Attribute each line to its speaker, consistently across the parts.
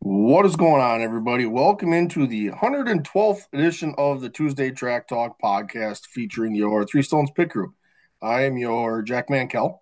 Speaker 1: What is going on, everybody? Welcome into the 112th edition of the Tuesday Track Talk podcast featuring your Three Stones Pit Crew. I am your Jack Mankel,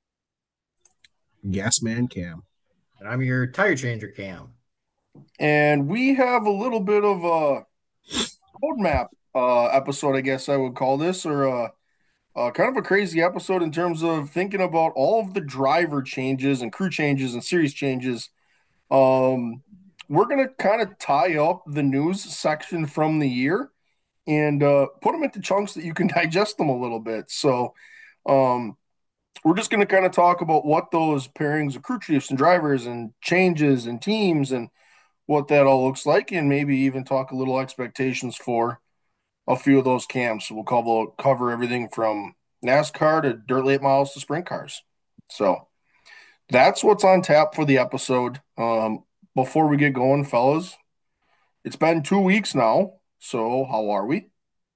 Speaker 2: Yes, man, Cam.
Speaker 3: And I'm your tire changer cam.
Speaker 1: and we have a little bit of a roadmap episode, I guess I would call this, or kind of a crazy episode in terms of thinking about all of the driver changes and crew changes and series changes. Um, we're going to kind of tie up the news section from the year and put them into chunks that you can digest them a little bit. So um, we're just going to kind of talk about what those pairings of crew chiefs and drivers and changes and teams and what that all looks like, and maybe even talk a little expectations for a few of those camps. So we'll cover everything from NASCAR to dirt late models to sprint cars. So that's what's on tap for the episode. Before we get going, fellas, it's been 2 weeks now. So how are we?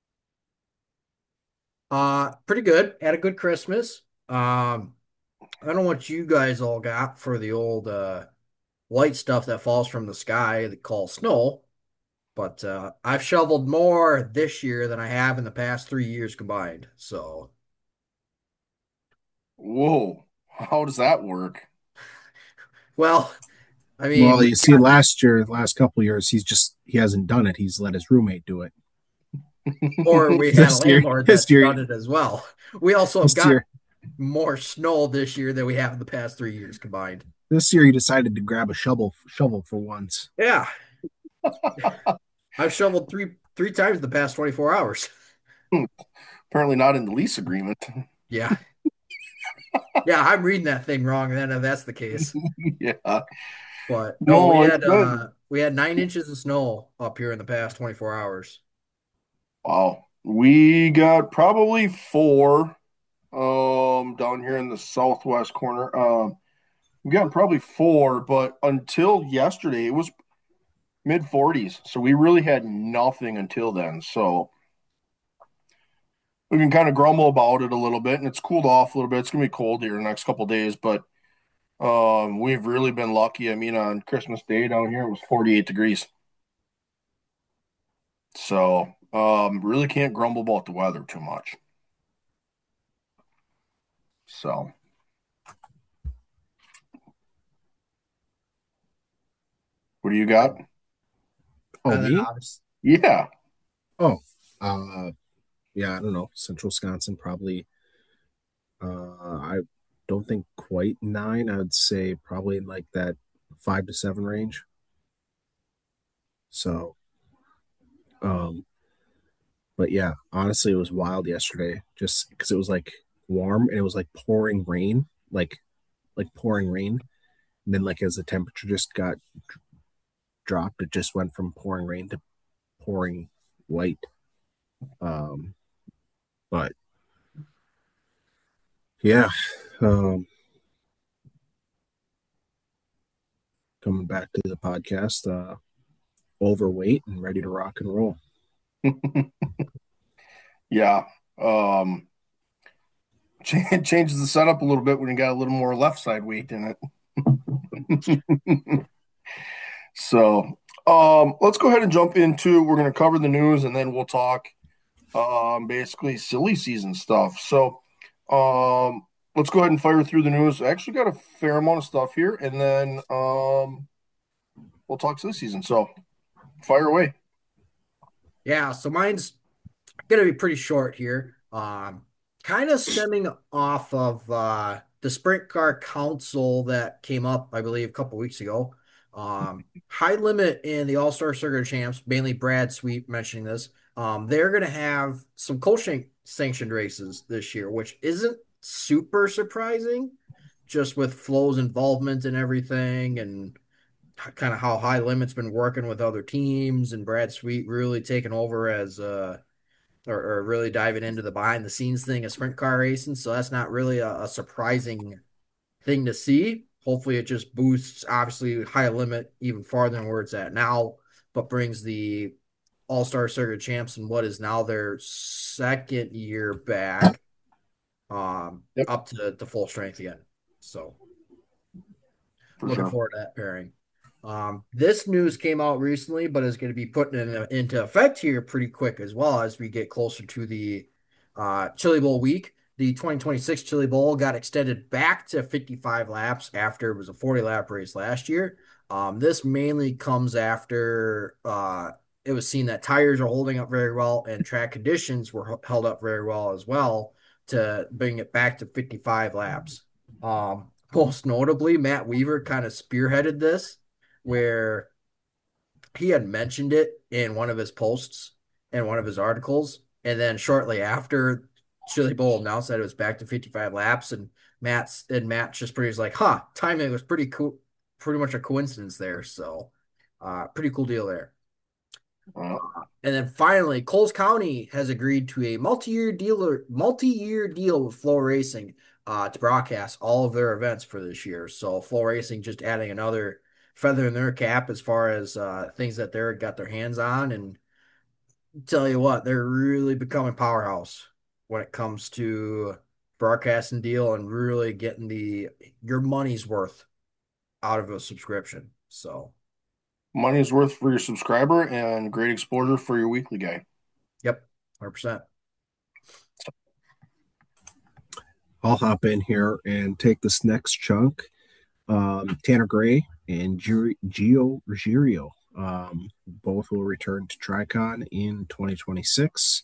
Speaker 3: Pretty good. Had a good Christmas. I don't know what you guys all got for the old white stuff that falls from the sky that call snow, but I've shoveled more this year than I have in the past 3 years combined. So,
Speaker 1: Whoa, how does that work?
Speaker 3: well, I mean,
Speaker 2: Well, you see, last year, the last couple of years, he hasn't done it. He's let his roommate do it.
Speaker 3: or we had a
Speaker 2: This year,
Speaker 3: landlord
Speaker 2: this
Speaker 3: that's
Speaker 2: year,
Speaker 3: done it as well. We also have
Speaker 2: this
Speaker 3: got
Speaker 2: year,
Speaker 3: more snow this year than we have in the past 3 years combined.
Speaker 2: this year, he decided to grab a shovel for once.
Speaker 3: Yeah, I've shoveled three times in the past 24 hours.
Speaker 1: Apparently not in the lease agreement.
Speaker 3: Yeah. Yeah, I'm reading that thing wrong then if that's the case.
Speaker 1: Yeah.
Speaker 3: But no,
Speaker 1: No, it's good.
Speaker 3: we had 9 inches of snow up here in the past 24 hours.
Speaker 1: Wow. We got probably four down here in the southwest corner. We got probably four, but until yesterday it was mid 40s. So we really had nothing until then. So we can kind of grumble about it a little bit, and it's cooled off a little bit. It's gonna be cold here the next couple of days, but we've really been lucky. I mean, on Christmas Day down here, it was 48 degrees. So, really can't grumble about the weather too much. So, what do you got?
Speaker 2: Oh,
Speaker 3: And then
Speaker 2: me?
Speaker 3: obviously,
Speaker 1: Yeah.
Speaker 2: Oh, uh, yeah, I don't know. Central Wisconsin, probably. I don't think quite nine. I would say probably in like that 5 to 7 range. So, um, but yeah, honestly, it was wild yesterday, just because it was like warm and it was like pouring rain, like pouring rain. And then like as the temperature just got dropped, it just went from pouring rain to pouring white. Um, but yeah, um, coming back to the podcast, overweight and ready to rock and roll.
Speaker 1: Yeah. Um, changes the setup a little bit when you got a little more left side weight in it. So, let's go ahead and jump into, we're going to cover the news and then we'll talk basically silly season stuff. So, let's go ahead and fire through the news. I actually got a fair amount of stuff here, and then we'll talk silly season. So, fire away.
Speaker 3: yeah, so mine's gonna be pretty short here. Kind of stemming off of the Sprint Car Council that came up, I believe, a couple weeks ago. High Limit in the All-Star Circuit of Champs, mainly Brad Sweet mentioning this. They're gonna have some sanctioned races this year, which isn't super surprising, just with Flo's involvement and everything, and kind of how High Limit's been working with other teams, and Brad Sweet really taking over as or really diving into the behind the scenes thing of sprint car racing. So that's not really a surprising thing to see. Hopefully, it just boosts obviously High Limit even farther than where it's at now, but brings the All Star Circuit champs in what is now their second year back
Speaker 1: Yep,
Speaker 3: up to full strength again. So
Speaker 1: for
Speaker 3: looking
Speaker 1: sure.
Speaker 3: forward to that pairing. This news came out recently, but is going to be put into effect here pretty quick as well as we get closer to the Chili Bowl week. The 2026 Chili Bowl got extended back to 55 laps after it was a 40 lap race last year. This mainly comes after it was seen that tires are holding up very well and track conditions were held up very well as well to bring it back to 55 laps. Most notably, Matt Weaver kind of spearheaded this where he had mentioned it in one of his posts in one of his articles. And then shortly after, Chili Bowl announced that it was back to 55 laps. And Matt just pretty was like, huh, timing was pretty cool, pretty much a coincidence there. So pretty cool deal there. And then finally, Coles County has agreed to a multi-year deal with Flow Racing to broadcast all of their events for this year. So Flow Racing just adding another feather in their cap as far as things that they're got their hands on. And tell you what, they're really becoming powerhouse when it comes to broadcasting deal and really getting the your money's worth out of a subscription. So,
Speaker 1: Money's worth for your subscriber and great exposure for your weekly guy.
Speaker 3: yep, 100%.
Speaker 2: I'll hop in here and take this next chunk. Tanner Gray and Gio Ruggiero both will return to Tricon in 2026.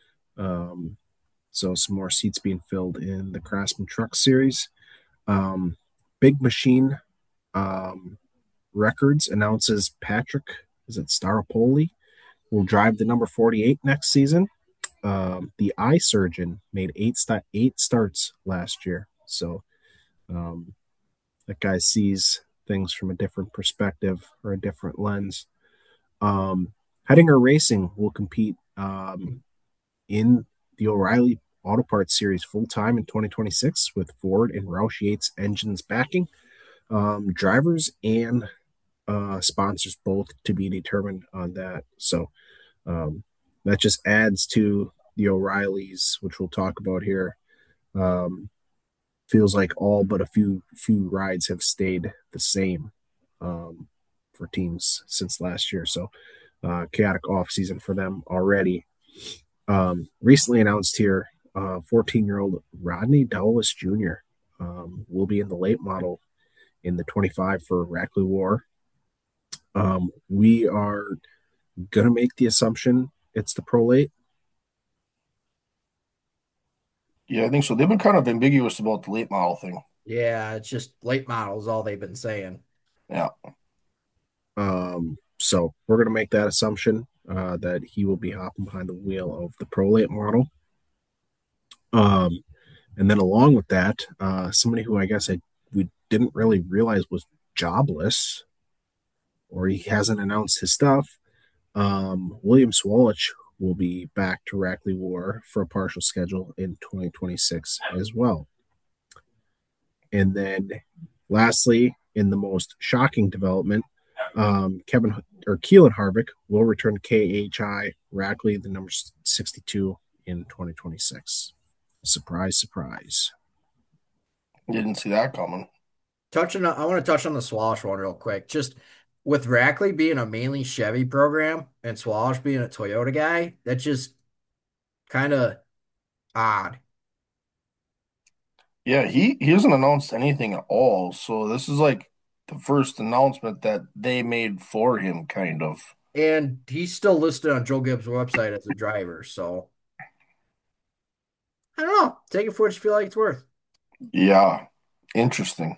Speaker 2: So some more seats being filled in the Craftsman Truck Series. Big Machine Records announces Patrick, is it Staropoli, will drive the number 48 next season. The eye surgeon made eight starts last year. So that guy sees things from a different perspective or a different lens. Hettinger Racing will compete in the O'Reilly Auto Parts Series full-time in 2026 with Ford and Roush Yates engines backing. Drivers and sponsors both to be determined on that. So that just adds to the O'Reillys, which we'll talk about here. Feels like all but a few rides have stayed the same for teams since last year. So chaotic off season for them already. Recently announced here, 14-year-old Rodney Dowlis Jr. Will be in the late model in the 25 for Rackley War. We are going to make the assumption it's the Pro Late.
Speaker 1: Yeah, I think so. They've been kind of ambiguous about the late model thing.
Speaker 3: Yeah, it's just late models, all they've been saying.
Speaker 1: Yeah.
Speaker 2: So we're going to make that assumption that he will be hopping behind the wheel of the Pro Late model. And then along with that, somebody who I guess we didn't really realize was jobless, or he hasn't announced his stuff. William Swalich will be back to Rackley War for a partial schedule in 2026 as well. And then lastly, in the most shocking development, Keelan Harvick will return to KHI Rackley, the number 62 in 2026. Surprise, surprise.
Speaker 1: Didn't see that coming.
Speaker 3: I want to touch on the Swash one real quick. Just with Rackley being a mainly Chevy program and Swash being a Toyota guy, that's just kind of odd.
Speaker 1: Yeah, he hasn't announced anything at all. So this is like the first announcement that they made for him, kind of.
Speaker 3: And he's still listed on Joe Gibbs' website as a driver. So I don't know. Take it for what you feel like it's worth.
Speaker 1: Yeah, interesting.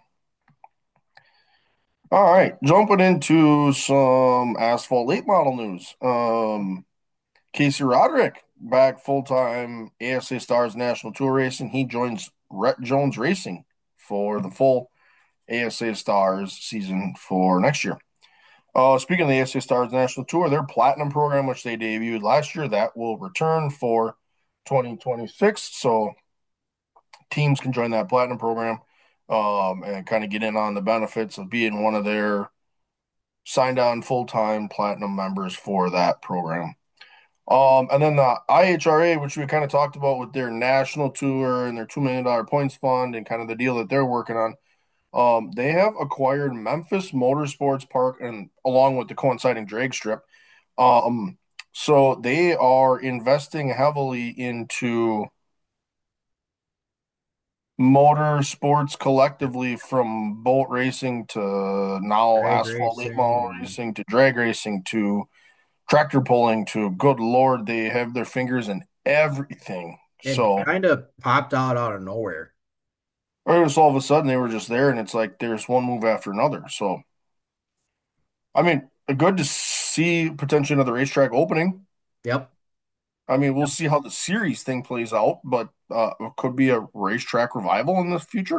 Speaker 1: All right, jumping into some asphalt late model news. Casey Roderick back full time ASA Stars National Tour Racing. He joins Rhett Jones Racing for the full ASA Stars season for next year. Speaking of the ASA Stars National Tour, their Platinum program, which they debuted last year, that will return for 2026. So teams can join that Platinum program and kind of get in on the benefits of being one of their signed on full time Platinum members for that program. And then the IHRA, which we kind of talked about with their national tour and their $2 million points fund and kind of the deal that they're working on. They have acquired Memphis Motorsports Park and along with the coinciding drag strip. Um, so they are investing heavily into motorsports collectively, from boat racing to now
Speaker 3: Drag
Speaker 1: asphalt late model
Speaker 3: racing and
Speaker 1: racing to drag racing to tractor pulling to good Lord, they have their fingers in everything.
Speaker 3: it
Speaker 1: So,
Speaker 3: kind of popped out of nowhere.
Speaker 1: or just all of a sudden they were just there, and it's like there's one move after another. So, I mean, good to see potentially another racetrack opening.
Speaker 3: Yep.
Speaker 1: I mean, we'll see how the series thing plays out, but it could be a racetrack revival in the future.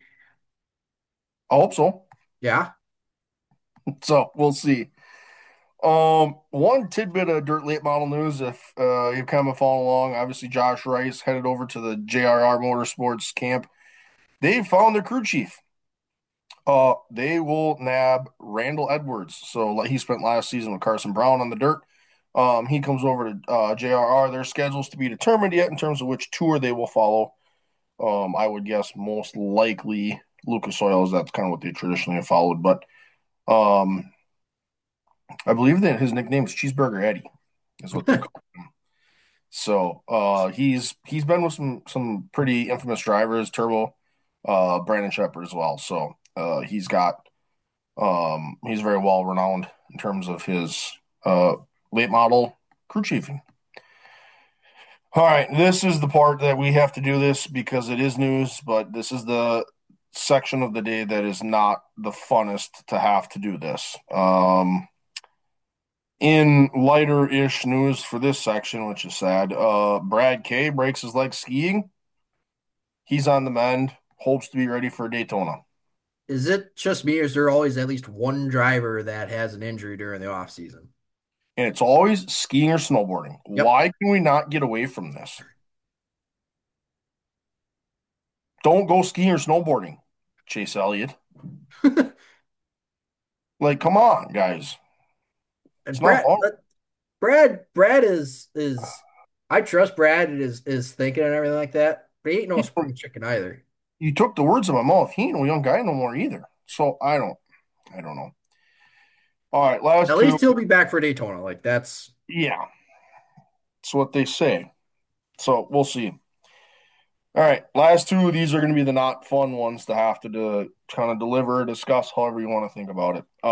Speaker 1: I hope so.
Speaker 3: Yeah.
Speaker 1: So we'll see. One tidbit of dirt late model news, if you've kind of following along, obviously Josh Rice headed over to the JRR Motorsports camp. They found their crew chief. They will nab Randall Edwards. So like he spent last season with Carson Brown on the dirt. He comes over to JRR. Their schedule's to be determined yet in terms of which tour they will follow. I would guess most likely Lucas Oils. That's kind of what they traditionally have followed. But um, I believe that his nickname is Cheeseburger Eddie, is what they call him. So he's been with some pretty infamous drivers, Turbo, Brandon Shepard as well. So he's very well renowned in terms of his uh late model crew chiefing. All right, this is the part that we have to do this because it is news, but this is the section of the day that is not the funnest to have to do this. In lighter-ish news for this section, which is sad, Brad K breaks his leg skiing. He's on the mend, hopes to be ready for Daytona.
Speaker 3: Is it just me, or is there always at least one driver that has an injury during the off season?
Speaker 1: And it's always skiing or snowboarding.
Speaker 3: Yep.
Speaker 1: Why can we not get away from this? Don't go skiing or snowboarding, Chase Elliott. Like, come on, guys. It's
Speaker 3: And
Speaker 1: not
Speaker 3: Brad,
Speaker 1: hard.
Speaker 3: Brad is I trust Brad is thinking and everything like that, but he ain't no spring chicken either.
Speaker 1: You took the words out of my mouth. He ain't no young guy no more either. So I don't know. All right, last
Speaker 3: At
Speaker 1: two.
Speaker 3: least he'll be back for Daytona. Like that's
Speaker 1: Yeah, that's what they say. So we'll see. All right, last two of these are going to be the not fun ones to have to kind of deliver, discuss, however you want to think about it.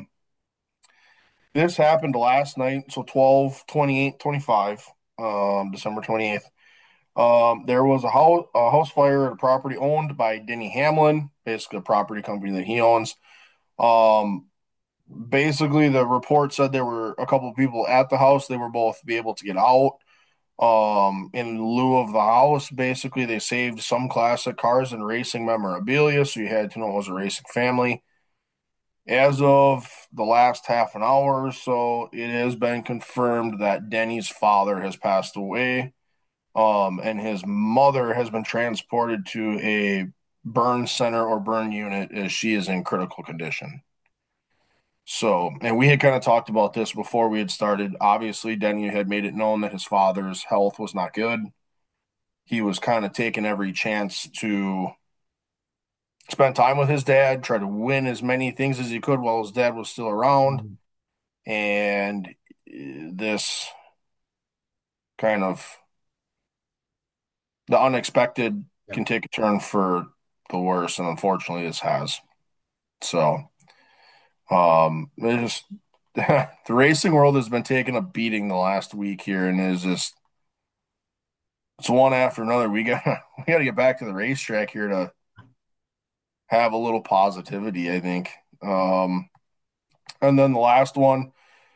Speaker 1: This happened last night, so 12/28/25, December 28th. There was a house fire at a property owned by Denny Hamlin, basically a property company that he owns. Um, Basically, the report said there were a couple of people at the house. They were both be able to get out. In lieu of the house, basically, they saved some classic cars and racing memorabilia, so you had to know it was a racing family. As of the last half an hour or so, it has been confirmed that Denny's father has passed away, and his mother has been transported to a burn center or burn unit as she is in critical condition. So, and we had kind of talked about this before we had started. Obviously, Denny had made it known that his father's health was not good. He was kind of taking every chance to spend time with his dad, try to win as many things as he could while his dad was still around. And this kind of the unexpected
Speaker 3: yep.
Speaker 1: can take a turn for the worse, and unfortunately, this has. So, there's just the racing world has been taking a beating the last week here, and is just it's one after another. We got to get back to the racetrack here to have a little positivity, I think. And then the last one,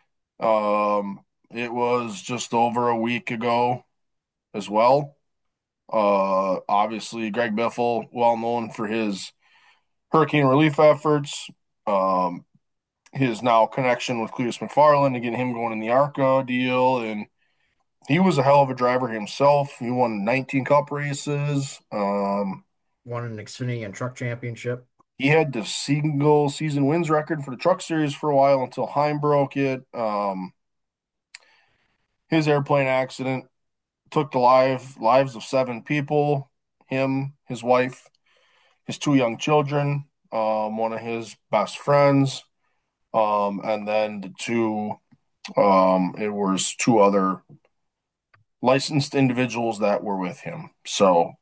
Speaker 1: it was just over a week ago as well. Obviously, Greg Biffle, well known for his hurricane relief efforts, um, his now connection with Cletus McFarland and getting him going in the ARCA deal. And he was a hell of a driver himself. He won 19 cup races.
Speaker 3: Won an Xfinity and Truck Championship.
Speaker 1: He had the single season wins record for the Truck Series for a while until Heim broke it. His airplane accident took the lives of seven people, him, his wife, his two young children. one of his best friends, and then the two, it was two other licensed individuals that were with him. So,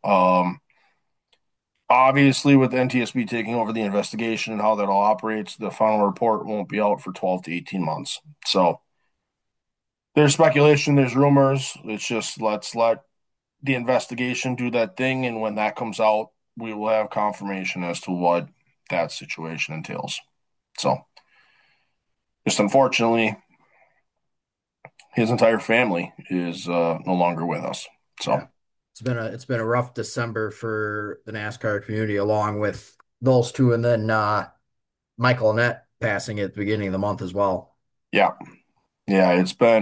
Speaker 1: obviously, with NTSB taking over the investigation and how that all operates, the final report won't be out for 12 to 18 months. So, there's speculation, there's rumors. It's just let's let the investigation do that thing. And when that comes out, we will have confirmation as to what that situation entails. So, just unfortunately, his entire family is no longer with us.
Speaker 3: Yeah.
Speaker 1: So,
Speaker 3: It's been a rough December for the NASCAR community, along with those two, and then Michael Annett passing at the beginning of the month as well.
Speaker 1: yeah, yeah,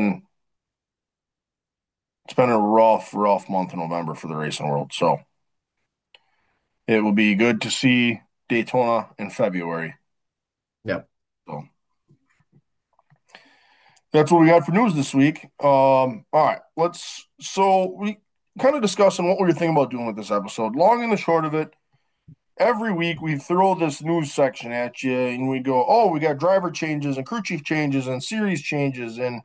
Speaker 1: it's been a rough month in November for the racing world. So, it will be good to see Daytona in February.
Speaker 3: Yep.
Speaker 1: So, that's what we got for news this week. All right, so we kind of discussing what we were thinking about doing with this episode. Long and the short of it, every week we throw this news section at you and we go, oh, we got driver changes and crew chief changes and series changes. And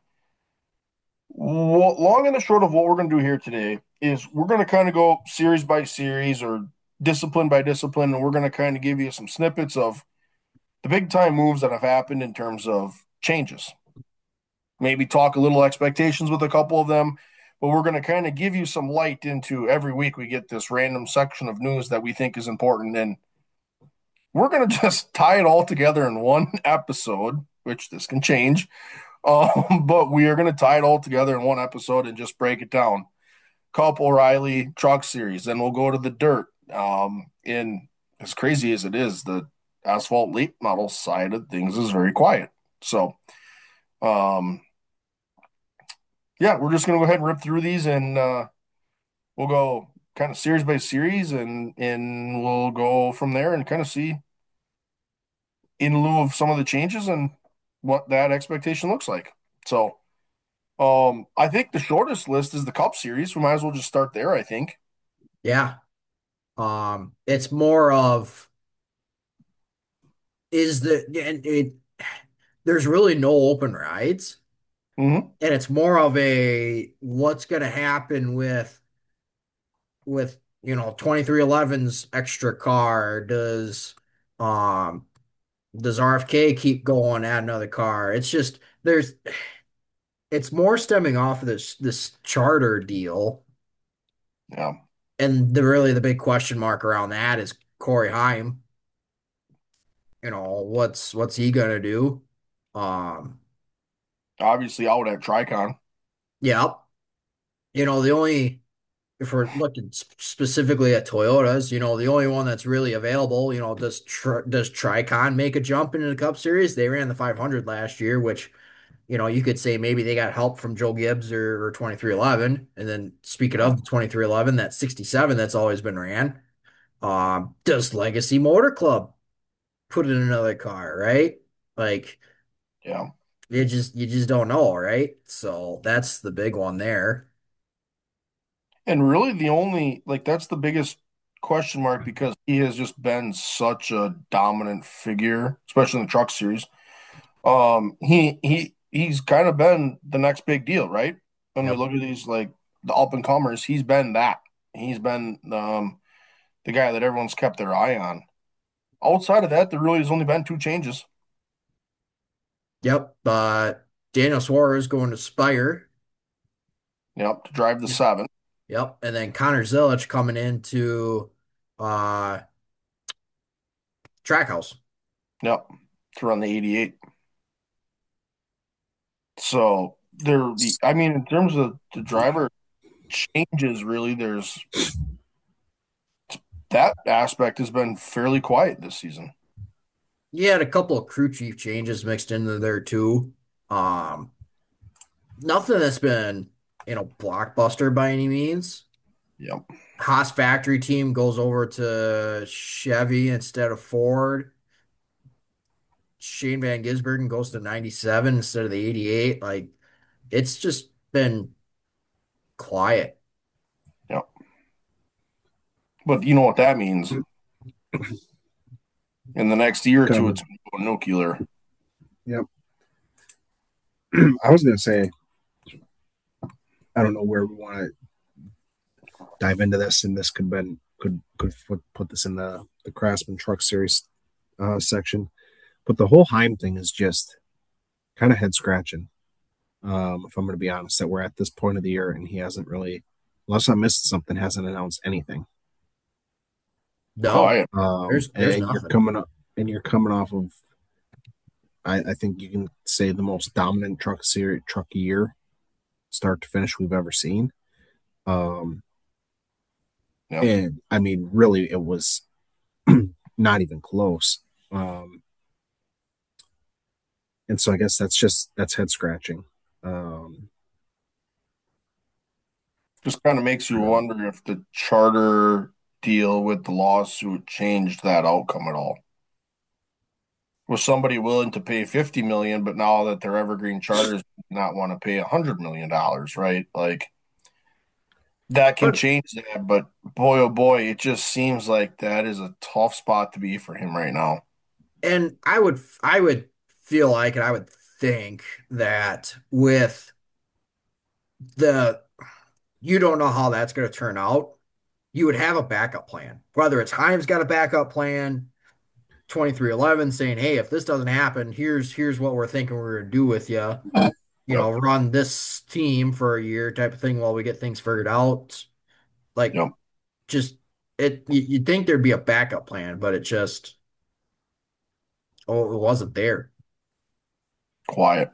Speaker 1: long and the short of what we're going to do here today is we're going to kind of go series by series or discipline by discipline. And we're going to kind of give you some snippets of the big time moves that have happened in terms of changes. Maybe talk a little expectations with a couple of them, but we're going to kind of give you some light into every week we get this random section of news that we think is important. And we're going to just tie it all together in one episode, which this can change. But we are going to tie it all together in one episode and just break it down. Cup O'Reilly Truck Series. Then we'll go to the dirt. In as crazy as it is, the asphalt late model side of things is very quiet. So, um, yeah, we're just going to go ahead and rip through these and we'll go kind of series by series and we'll go from there and kind of see in lieu of some of the changes and what that expectation looks like. So, I think the shortest list is the Cup Series. We might as well just start there, I think.
Speaker 3: Yeah. It's more of is the and it there's really no open rides,
Speaker 1: Hmm.
Speaker 3: and it's more of a what's going to happen with 2311's extra car. Um does RFK keep going, add another car? It's just it's more stemming off of this charter deal,
Speaker 1: Yeah.
Speaker 3: and the big question mark around that is Corey Haim. What's he gonna do? Um,
Speaker 1: Obviously out at Tricon.
Speaker 3: yeah, the only if we're looking specifically at Toyotas, the only one that's really available, does Tricon make a jump into the Cup Series? They ran the 500 last year, which you could say maybe they got help from Joe Gibbs or 2311. And then speaking
Speaker 1: Yeah.
Speaker 3: of the 2311, that 67 that's always been ran. Does Legacy Motor Club put in another car, right? Like
Speaker 1: Yeah.
Speaker 3: you just don't know, right? So that's the big one there.
Speaker 1: And really the only like that's the biggest question mark because he has just been such a dominant figure, especially in the truck series. He's kind of been the next big deal, right? When we
Speaker 3: Yep.
Speaker 1: look at these like the up and comers, he's been that. He's been the guy that everyone's kept their eye on. Outside of that, there really has only been two changes.
Speaker 3: Yep. Daniel Suarez going to Spire.
Speaker 1: Yep, to drive the
Speaker 3: Yep.
Speaker 1: seven.
Speaker 3: Yep. And then Connor Zilisch coming into uh Trackhouse.
Speaker 1: Yep, to run the 88. So I mean, in terms of the driver changes, really, there's that aspect has been fairly quiet this season.
Speaker 3: You had a couple of crew chief changes mixed into there too. Um, Nothing that's been, blockbuster by any means.
Speaker 1: Yep,
Speaker 3: Haas factory team goes over to Chevy instead of Ford. Shane Van Gisbergen goes to 97 instead of the 88. Like, it's just been quiet.
Speaker 1: yep. But you know what that means? In the next year or two,
Speaker 2: Coming.
Speaker 1: it's going to go nuclear.
Speaker 2: Yep. I was gonna say, I don't know where we want to dive into this, and this could put this in the Craftsman Truck Series section. But the whole Heim thing is just kind of head scratching. If I'm going to be honest, that we're at this point of the year and he hasn't really, unless I missed something, hasn't announced anything.
Speaker 3: No,
Speaker 1: Quiet.
Speaker 3: there's
Speaker 2: And
Speaker 3: nothing.
Speaker 2: you're coming off of, I think you can say the most dominant truck year, start to finish we've ever seen. Um,
Speaker 1: Yep.
Speaker 2: and I mean, really, it was not even close. And so I guess that's head scratching. Um,
Speaker 1: Just kind of makes you wonder if the charter deal with the lawsuit changed that outcome at all. Was somebody willing to pay 50 million, but now that they're evergreen charters not want to pay $100 million, right? Like that can
Speaker 3: But
Speaker 1: change that, but boy oh boy, it just seems like that is a tough spot to be for him right now.
Speaker 3: and I would feel like and I would think that with the you don't know how that's going to turn out. You would have a backup plan. Whether it's Himes got a backup plan, 2311 saying, "Hey, if this doesn't happen, here's what we're thinking we're going to do with you. You
Speaker 1: Yep.
Speaker 3: know, run this team for a year type of thing while we get things figured out." Like
Speaker 1: Yep.
Speaker 3: just you'd think there'd be a backup plan, but it just it wasn't there.
Speaker 1: Quiet.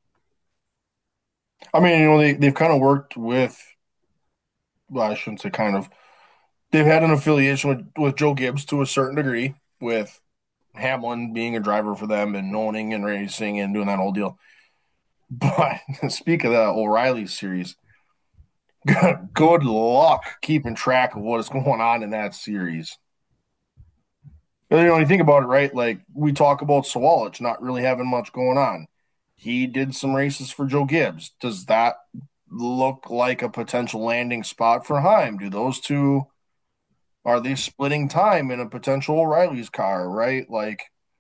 Speaker 1: I mean, they've kind of worked with, well, I shouldn't say kind of, they've had an affiliation with Joe Gibbs to a certain degree, with Hamlin being a driver for them and owning and racing and doing that whole deal. But speak of that O'Reilly series, good luck keeping track of what is going on in that series. You think about it, right? Like we talk about Sawalich not really having much going on. He did some races for Joe Gibbs. Does that look like a potential landing spot for Heim? Do those two are they splitting time in a potential O'Reilly's car, right? Like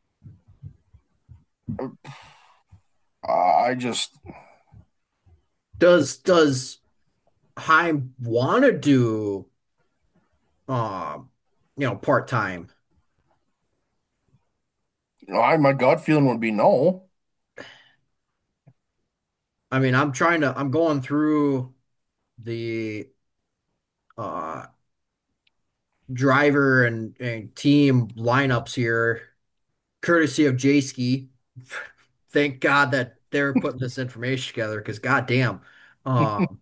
Speaker 1: I just
Speaker 3: Does Heim want to do um part time?
Speaker 1: my gut feeling would be no.
Speaker 3: I mean, I'm going through the uh driver and team lineups here, courtesy of J-Ski. Thank God that they're putting this information together because goddamn. Um,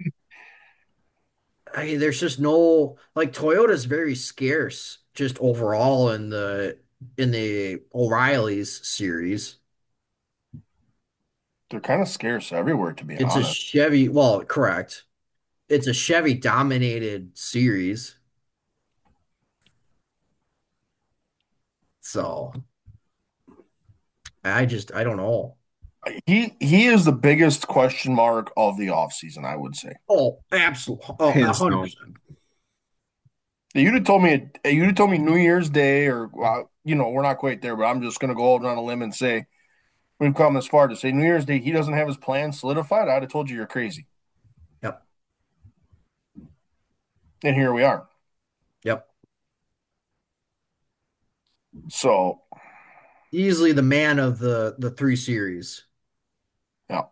Speaker 3: I mean, there's just no like Toyota's very scarce just overall in the O'Reilly's series.
Speaker 1: They're kind of scarce everywhere, to be
Speaker 3: It's a
Speaker 1: honest.
Speaker 3: Chevy, well, correct. It's a Chevy dominated series. So I don't know.
Speaker 1: He is the biggest question mark of the offseason, I would say.
Speaker 3: Oh, absolutely. Oh,
Speaker 2: hands down.
Speaker 3: 100%.
Speaker 1: You'd have told me New Year's Day, or we're not quite there, but I'm just going to go out on a limb and say we've come as far to say New Year's Day he doesn't have his plan solidified. I'd have told you you're crazy,
Speaker 3: Yep.
Speaker 1: and here we are.
Speaker 3: Yep.
Speaker 1: So,
Speaker 3: Easily the man of the three series.
Speaker 1: yeah,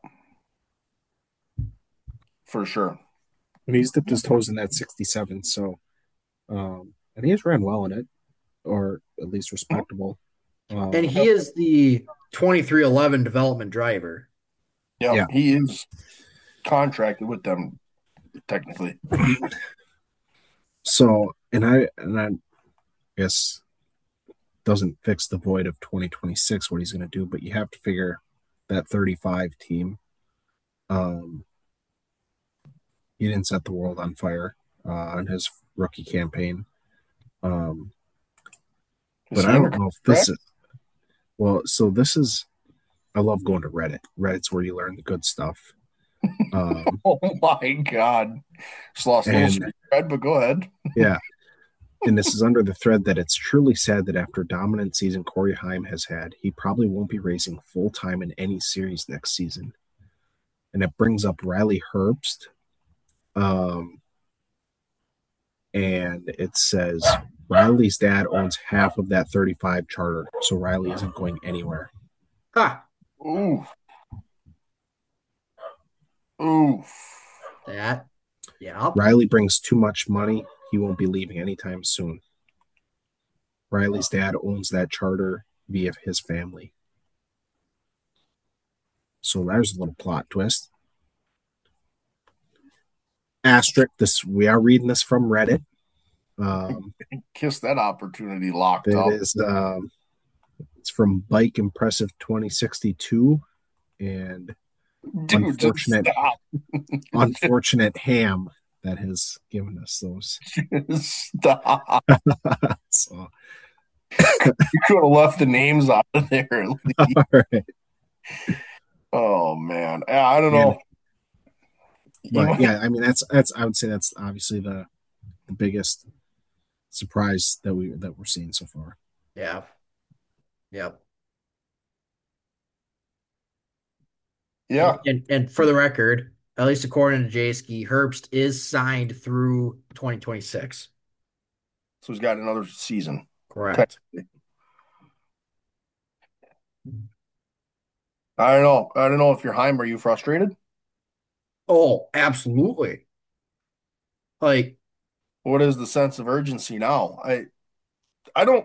Speaker 1: for sure.
Speaker 2: And he's dipped his toes in that 67. So, and he's ran well in it, or at least respectable.
Speaker 3: And he is the 2311 development driver.
Speaker 1: Yeah,
Speaker 2: Yeah.
Speaker 1: he is contracted with them technically.
Speaker 2: So, and I guess doesn't fix the void of 2026 what he's going to do, but you have to figure that 35 team. He didn't set the world on fire on his rookie campaign.
Speaker 1: Is
Speaker 2: But
Speaker 1: he
Speaker 2: I
Speaker 1: under
Speaker 2: don't know if this
Speaker 1: contract?
Speaker 2: is well. So this is. I love going to Reddit. Reddit's where you learn the good stuff.
Speaker 1: Oh my God, just lost a little
Speaker 2: And
Speaker 1: street cred, but go ahead.
Speaker 2: yeah, And this is under the thread that it's truly sad that after a dominant season Corey Heim has had, he probably won't be racing full time in any series next season. And it brings up Riley Herbst. Um, and it says Riley's dad owns half of that 35 charter, so Riley isn't going anywhere.
Speaker 3: Ha!
Speaker 1: Ooh. Ooh.
Speaker 3: That, yeah.
Speaker 2: Riley brings too much money. He won't be leaving anytime soon. Riley's dad owns that charter via his family. So there's a little plot twist. Asterisk, this we are reading this from Reddit.
Speaker 1: Kiss that opportunity locked
Speaker 2: It
Speaker 1: up.
Speaker 2: is it's from Bike Impressive 2062 and
Speaker 1: Dude, just stop.
Speaker 2: unfortunate Ham that has given us those.
Speaker 1: Stop.
Speaker 2: So
Speaker 1: You could have left the names out of there at least.
Speaker 2: all right.
Speaker 1: Oh man. Yeah, I don't know.
Speaker 2: But yeah, I mean that's I would say that's obviously the biggest surprise that we're seeing so far.
Speaker 3: Yeah. Yep.
Speaker 1: Yeah.
Speaker 3: And for the record, at least according to Jayski, Herbst is signed through 2026.
Speaker 1: So he's got another season.
Speaker 3: Correct.
Speaker 1: I don't know. I don't know if you're Heim, are you frustrated?
Speaker 3: Oh, absolutely. Like,
Speaker 1: What is the sense of urgency now? I don't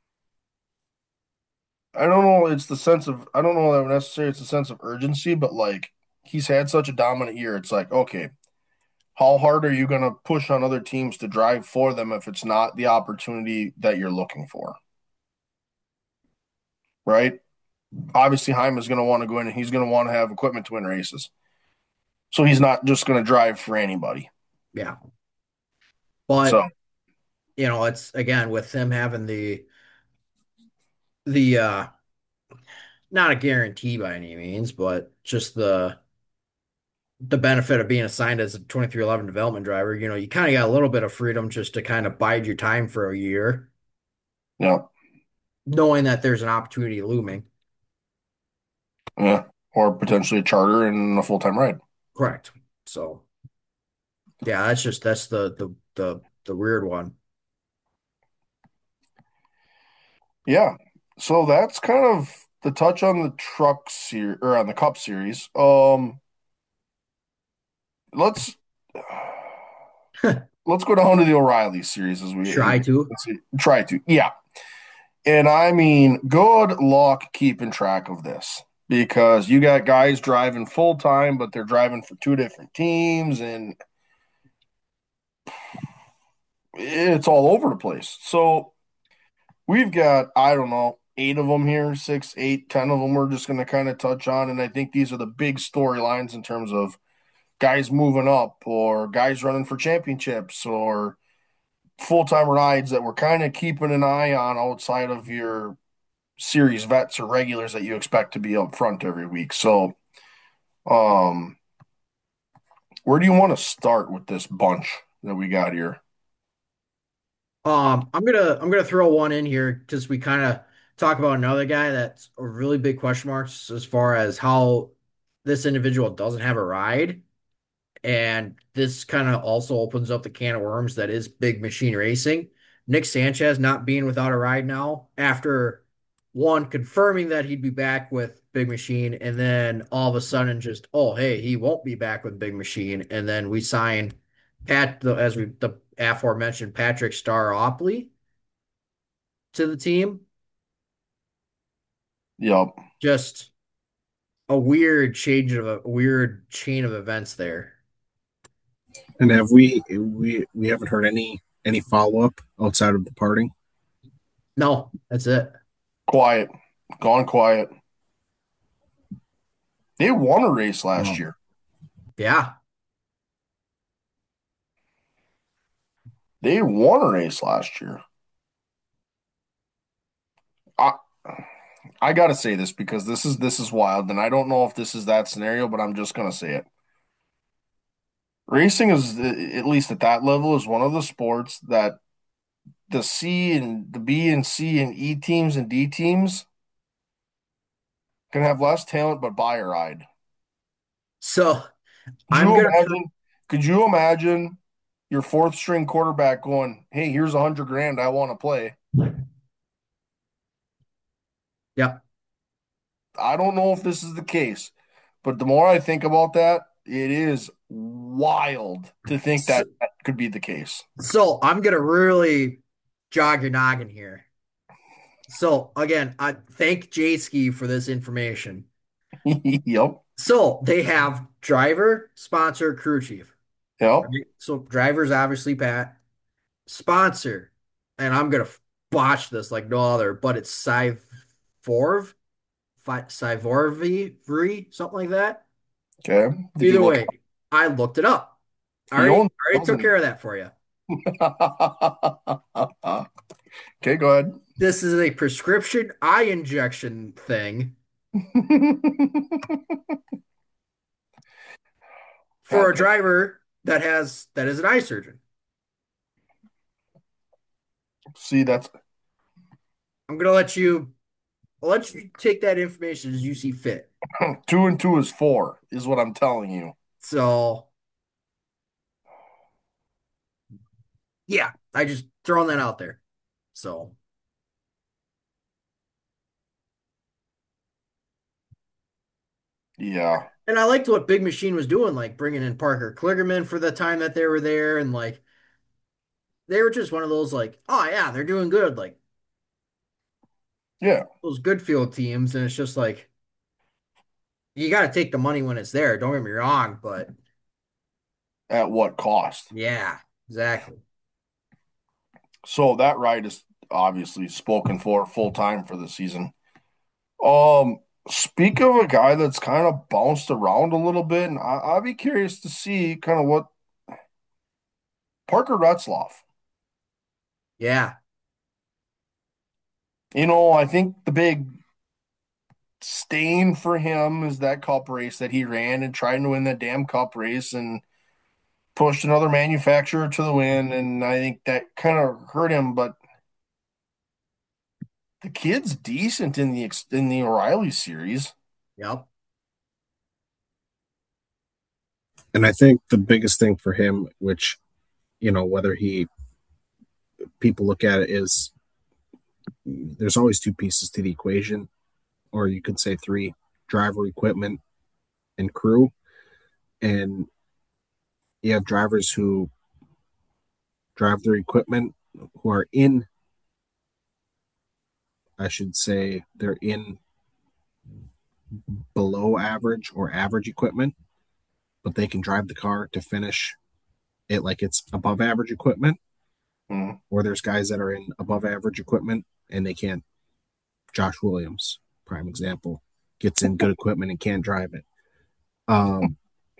Speaker 1: I don't know it's the sense of I don't know that necessarily it's a sense of urgency, but like he's had such a dominant year. It's like, okay, how hard are you gonna push on other teams to drive for them if it's not the opportunity that you're looking for? Right? Obviously Heim is gonna want to go in and he's gonna want to have equipment to win races. So he's not just gonna drive for anybody.
Speaker 3: yeah.
Speaker 1: So
Speaker 3: But, it's again with him having the not a guarantee by any means, but just the benefit of being assigned as a 2311 development driver, you kind of got a little bit of freedom just to kind of bide your time for a year,
Speaker 1: yeah,
Speaker 3: knowing that there's an opportunity looming.
Speaker 1: yeah. Or potentially a charter and a full-time ride.
Speaker 3: Correct. So, yeah, that's the weird one.
Speaker 1: Yeah. So that's kind of the touch on the truck series or on the Cup series. Let's let's go down to the O'Reilly series as
Speaker 3: Try to.
Speaker 1: let's see, try to. Yeah. And I mean, good luck keeping track of this because you got guys driving full time, but they're driving for two different teams and it's all over the place. So we've got, I don't know, eight of them here, six, eight, 10 of them we're just going to kind of touch on. And I think these are the big storylines in terms of guys moving up or guys running for championships or full time rides that we're kind of keeping an eye on outside of your series vets or regulars that you expect to be up front every week. So, um, where do you want to start with this bunch that we got here?
Speaker 3: I'm gonna throw one in here because we kind of talk about another guy that's a really big question marks as far as how this individual doesn't have a ride. And this kind of also opens up the can of worms that is big machine racing. Nick Sanchez not being without a ride now after one confirming that he'd be back with Big Machine, and then all of a sudden just, oh hey, he won't be back with Big Machine, and then we sign the aforementioned Patrick Star-Opley to the team.
Speaker 1: Yep.
Speaker 3: Just a weird chain of events there.
Speaker 2: And have we haven't heard any follow up outside of departing?
Speaker 3: No, that's it.
Speaker 1: Quiet. Gone quiet. They won a race last
Speaker 2: Oh.
Speaker 1: year.
Speaker 3: Yeah.
Speaker 1: They won a race last year. I I gotta say this because this is wild, and I don't know if this is that scenario, but I'm just gonna say it. Racing is at least at that level is one of the sports that the C and the B and C and E teams and D teams can have less talent but buy a ride.
Speaker 3: So
Speaker 1: Could
Speaker 3: I'm
Speaker 1: you
Speaker 3: gonna
Speaker 1: imagine? Could you imagine your fourth string quarterback going, "Hey, here's 100 grand. I want to play."
Speaker 3: yeah.
Speaker 1: I don't know if this is the case, but the more I think about that, it is wild to think
Speaker 3: So,
Speaker 1: that that could be the case.
Speaker 3: so I'm gonna really jog your noggin here. So again, I thank J Ski for this information.
Speaker 1: Yep.
Speaker 3: So they have driver, sponsor, crew chief.
Speaker 1: Yep.
Speaker 3: Right? So driver's obviously Pat. Sponsor, and I'm gonna botch this like no other, but it's Cyvorv, Cyvorvi, something like that.
Speaker 1: Okay. Did you
Speaker 3: Either
Speaker 1: look?
Speaker 3: way, I looked it up.
Speaker 1: He owns,
Speaker 3: Already took
Speaker 1: doesn't
Speaker 3: care of that for you.
Speaker 1: he? Okay, go ahead.
Speaker 3: This is a prescription eye injection thing for
Speaker 1: God
Speaker 3: a
Speaker 1: damn.
Speaker 3: driver that is an eye surgeon.
Speaker 1: See, that's
Speaker 3: I'm gonna I'll let you take that information as you see fit.
Speaker 1: 2 and 2 is 4, is what I'm telling you.
Speaker 3: So yeah, I just throwing that out there. So
Speaker 1: Yeah.
Speaker 3: and I liked what Big Machine was doing, like bringing in Parker Kligerman for the time that they were there, and like they were just one of those like, oh yeah, they're doing good, like
Speaker 1: Yeah.
Speaker 3: those good field teams, and it's just like you got to take the money when it's there. Don't get me wrong, but
Speaker 1: At what cost?
Speaker 3: yeah, exactly.
Speaker 1: So that ride is obviously spoken for full time for the season. Um, Speak of a guy that's kind of bounced around a little bit, and I'd be curious to see kind of what Parker Retzloff.
Speaker 3: Yeah,
Speaker 1: I think the big stain for him is that cup race that he ran and trying to win that damn cup race and pushed another manufacturer to the win, and I think that kind of hurt him. But the kid's decent in the O'Reilly series.
Speaker 3: yep,
Speaker 2: And I think the biggest thing for him, which, whether people look at it, is there's always two pieces to the equation, or you could say three: driver, equipment, and crew. And you have drivers who drive their equipment who are in, I should say, they're in below average or average equipment, but they can drive the car to finish it like it's above average equipment.
Speaker 1: Mm.
Speaker 2: Or there's guys that are in above average equipment and they can't. Josh Williams, prime example, gets in good equipment and can't drive it. Um,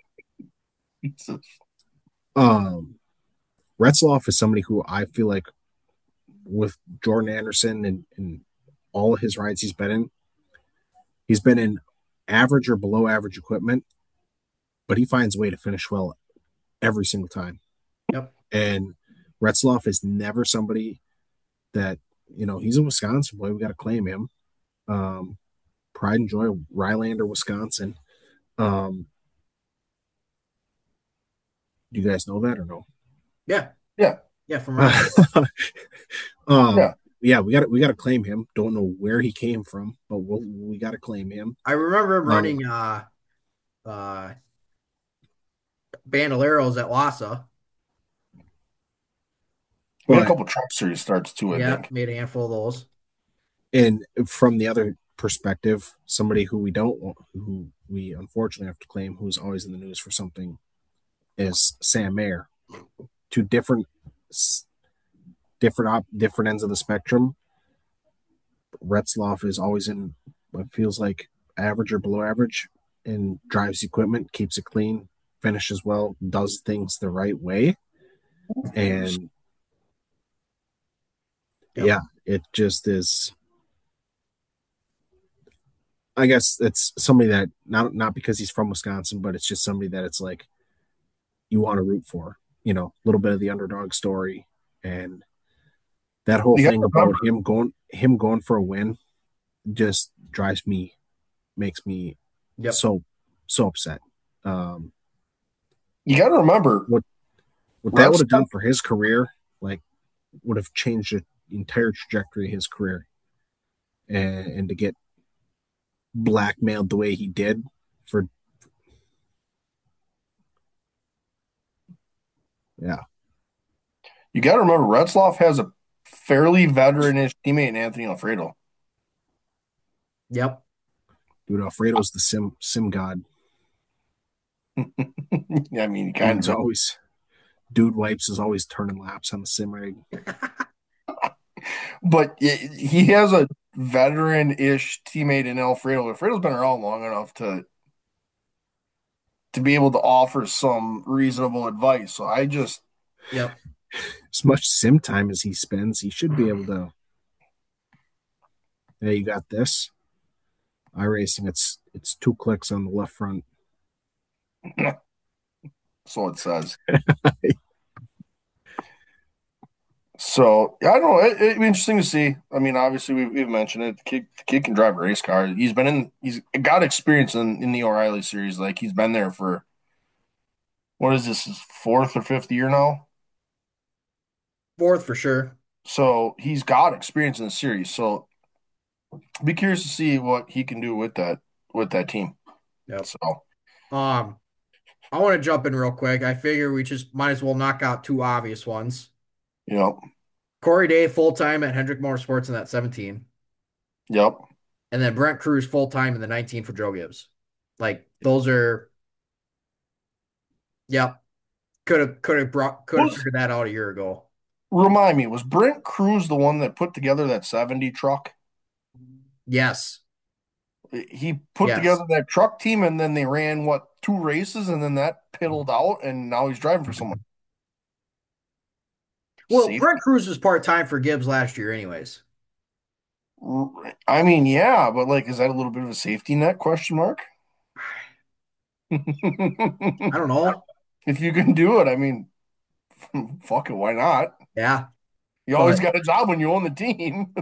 Speaker 2: um, Retzloff is somebody who I feel like with Jordan Anderson and all of his rides he's been in average or below average equipment, but he finds a way to finish well every single time.
Speaker 3: yep.
Speaker 2: And Retzloff is never somebody that, he's a Wisconsin boy. We got to claim him. Pride and joy, Rylander, Wisconsin. Do you guys know that or no?
Speaker 3: Yeah,
Speaker 1: Yeah,
Speaker 3: yeah, from Ryan.
Speaker 1: yeah.
Speaker 2: Yeah, we got to claim him. Don't know where he came from, but we got to claim him.
Speaker 3: I remember him running uh Bandoleros at Wassa.
Speaker 1: We had a
Speaker 2: But
Speaker 1: couple Truck Series starts too, I
Speaker 3: Yeah,
Speaker 1: think.
Speaker 3: made a handful of those.
Speaker 2: and from the other perspective, somebody who we unfortunately have to claim, who's always in the news for something, is Sam Mayer. Two different ends of the spectrum. Retzloff is always in what feels like average or below average and drives equipment, keeps it clean, finishes well, does things the right way. And
Speaker 3: Yep.
Speaker 2: yeah, it just is. I guess it's somebody that not because he's from Wisconsin, but it's just somebody that it's like you want to root for. A little bit of the underdog story, and That whole
Speaker 1: You got
Speaker 2: thing
Speaker 1: to remember,
Speaker 2: about him going for a win just drives me, makes me
Speaker 3: Yep.
Speaker 2: so so upset. Um,
Speaker 1: you got to remember,
Speaker 2: what what that would have
Speaker 1: Retzlaff.
Speaker 2: done for his career, like would have changed the entire trajectory of his career, and to get blackmailed the way he did for yeah,
Speaker 1: You got to remember, Retzlaff has a fairly veteranish teammate in Anthony Alfredo.
Speaker 3: Yep.
Speaker 2: dude, Alfredo's the sim god.
Speaker 1: I mean, he kind
Speaker 2: Dude's
Speaker 1: of.
Speaker 2: always dude wipes is always turning laps on the sim rig.
Speaker 1: But he has a veteran-ish teammate in Alfredo. Alfredo's been around long enough to be able to offer some reasonable advice. So I just,
Speaker 3: Yep.
Speaker 2: As much sim time as he spends, he should be able to. Hey, you got this. iRacing, it's 2 clicks on the left front.
Speaker 1: so it says. So yeah, I don't know. It'd be interesting to see. I mean, obviously we've mentioned it. The kid can drive a race car. He's got experience in the O'Reilly series. Like he's been there for what is this, his fourth or fifth year now?
Speaker 3: Fourth for sure.
Speaker 1: So he's got experience in the series. So be curious to see what he can do with that team.
Speaker 3: Yep.
Speaker 1: So
Speaker 3: Um, I want to jump in real quick. I figure we just might as well knock out two obvious ones.
Speaker 1: you know,
Speaker 3: Corey Day full time at Hendrick Motorsports in that 17,
Speaker 1: yep.
Speaker 3: and then Brent Cruz full time in the 19 for Joe Gibbs. Like those are, yep. Could have
Speaker 1: Was
Speaker 3: figured that out a year ago.
Speaker 1: Remind me, was Brent Cruz the one that put together that 70 truck?
Speaker 3: Yes.
Speaker 1: He put
Speaker 3: Yes.
Speaker 1: together that truck team and then they ran what, two races and then that piddled out and now he's driving for someone.
Speaker 3: Well,
Speaker 1: Safe.
Speaker 3: Brent Cruz was part time for Gibbs last year, anyways.
Speaker 1: I mean, yeah, but like, is that a little bit of a safety net question mark?
Speaker 3: I don't know.
Speaker 1: If you can do it, I mean, fuck it, why not?
Speaker 3: Yeah,
Speaker 1: You always
Speaker 3: but
Speaker 1: got a job when you own the team.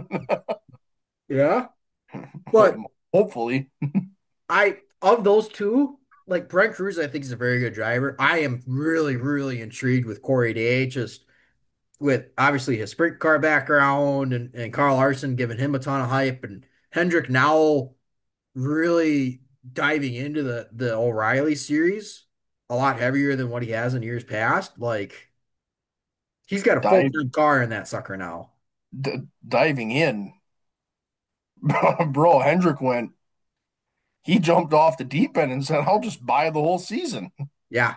Speaker 3: yeah, but
Speaker 1: Hopefully.
Speaker 3: I of those two, like Brent Cruz, I think is a very good driver. I am really, really intrigued with Corey Day, just with obviously his sprint car background and Carl Larson giving him a ton of hype and Hendrick now really diving into the O'Reilly series a lot heavier than what he has in years past. Like he's got a
Speaker 1: Dive,
Speaker 3: full-time car in that sucker now.
Speaker 1: diving in. Bro, Hendrick went, he jumped off the deep end and said, I'll just buy the whole season.
Speaker 3: Yeah.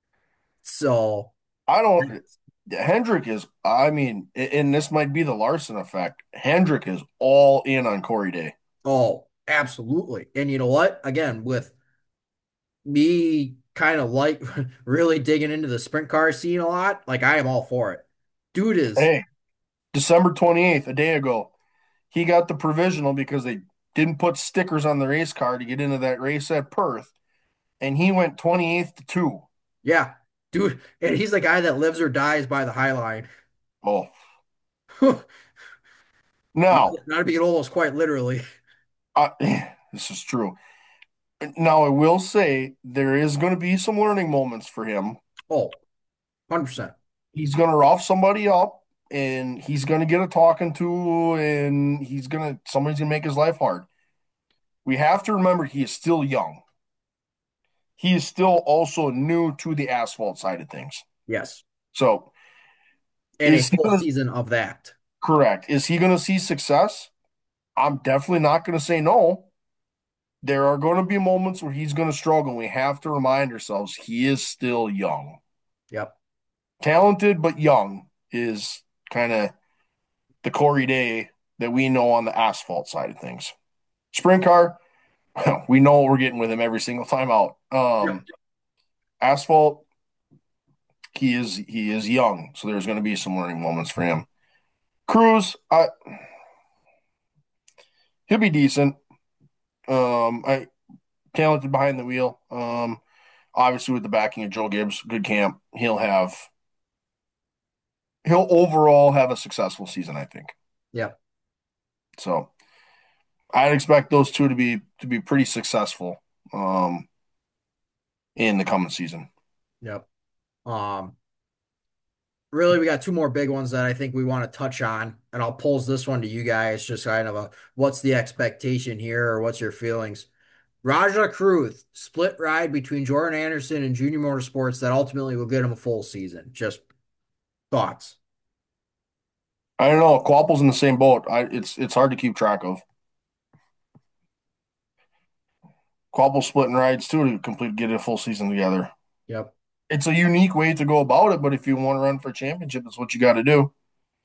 Speaker 3: So
Speaker 1: I don't, Hendrick is, I mean, and this might be the Larson effect. Hendrick is all in on Corey Day.
Speaker 3: oh, absolutely. And you know what? Again, with me kind of like really digging into the sprint car scene a lot, like I am all for it. Dude is,
Speaker 1: Hey, December 28th, a day ago, he got the provisional because they didn't put stickers on the race car to get into that race at Perth, and he went 28th to 2.
Speaker 3: yeah, dude, and he's the guy that lives or dies by the High Line.
Speaker 1: Oh,
Speaker 3: Not
Speaker 1: now,
Speaker 3: to be almost quite literally.
Speaker 1: this is true. Now, I will say there is going to be some learning moments for him.
Speaker 3: Oh, 100%.
Speaker 1: He's going to rough somebody up, and he's going to get a talking to, and somebody's going to make his life hard. We have to remember he is still young. He is still also new to the asphalt side of things.
Speaker 3: Yes.
Speaker 1: So,
Speaker 3: And a
Speaker 1: is he
Speaker 3: full
Speaker 1: going to
Speaker 3: season of that.
Speaker 1: correct? Is he going to see success? I'm definitely not going to say no. There are going to be moments where he's going to struggle. We have to remind ourselves he is still young.
Speaker 3: Yep.
Speaker 1: Talented, but young is kind of the Corey Day that we know on the asphalt side of things. Sprint car, we know what we're getting with him every single time out.
Speaker 3: Yep.
Speaker 1: Asphalt, he is young, so there's going to be some learning moments for him. Cruz, he'll be decent. I talented behind the wheel. Obviously with the backing of Joe Gibbs, good camp. He'll have he'll overall have a successful season, I think.
Speaker 3: Yep.
Speaker 1: So I'd expect those two to be pretty successful um, in the coming season.
Speaker 3: Yep. Um, Really, we got two more big ones that I think we want to touch on, and I'll pose this one to you guys, just kind of a what's the expectation here or what's your feelings? Raja Cruz, split ride between Jordan Anderson and Junior Motorsports that ultimately will get him a full season. Just thoughts.
Speaker 1: I don't know. Quapple's in the same boat. It's hard to keep track of. Quapple's splitting rides too to complete get a full season together.
Speaker 3: Yep.
Speaker 1: It's a unique way to go about it, but if you want to run for a championship, that's what you got to do.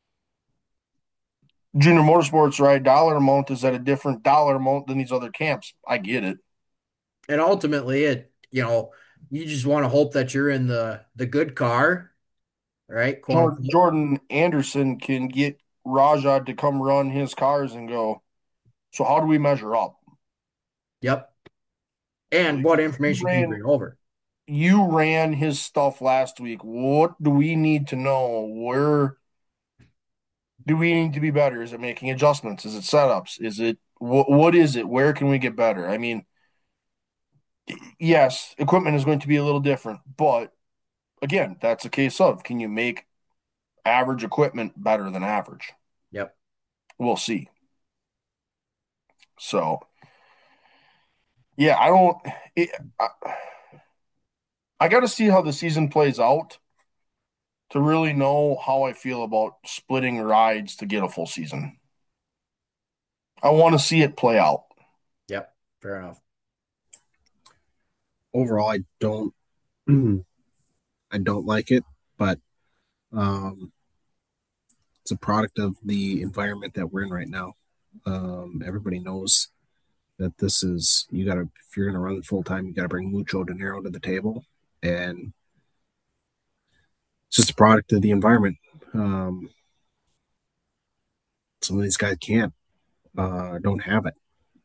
Speaker 1: Junior Motorsports ride dollar amount is at a different dollar amount than these other camps. I get it.
Speaker 3: And ultimately, you just want to hope that you're in the good car, right? Quote unquote.
Speaker 1: Jordan Anderson can get Rajah to come run his cars and go, so how do we measure up?
Speaker 3: Yep. And
Speaker 1: Like
Speaker 3: what
Speaker 1: you
Speaker 3: information can you
Speaker 1: ran
Speaker 3: bring over?
Speaker 1: you ran his stuff last week. What do we need to know? Where do we need to be better? Is it making adjustments? Is it setups? Is it what is it? Where can we get better? I mean, yes, equipment is going to be a little different, but again, that's a case of can you make average equipment better than average?
Speaker 3: Yep.
Speaker 1: We'll see. So, yeah, I don't. It, I got to see how the season plays out to really know how I feel about splitting rides to get a full season. I want to see it play out.
Speaker 3: Yep. Fair enough.
Speaker 2: Overall, I don't I don't like it, but um, it's a product of the environment that we're in right now. Everybody knows that this is you got to if you're going to run full time, you got to bring mucho dinero to the table, and it's just a product of the environment. Um, some of these guys can't, don't have it,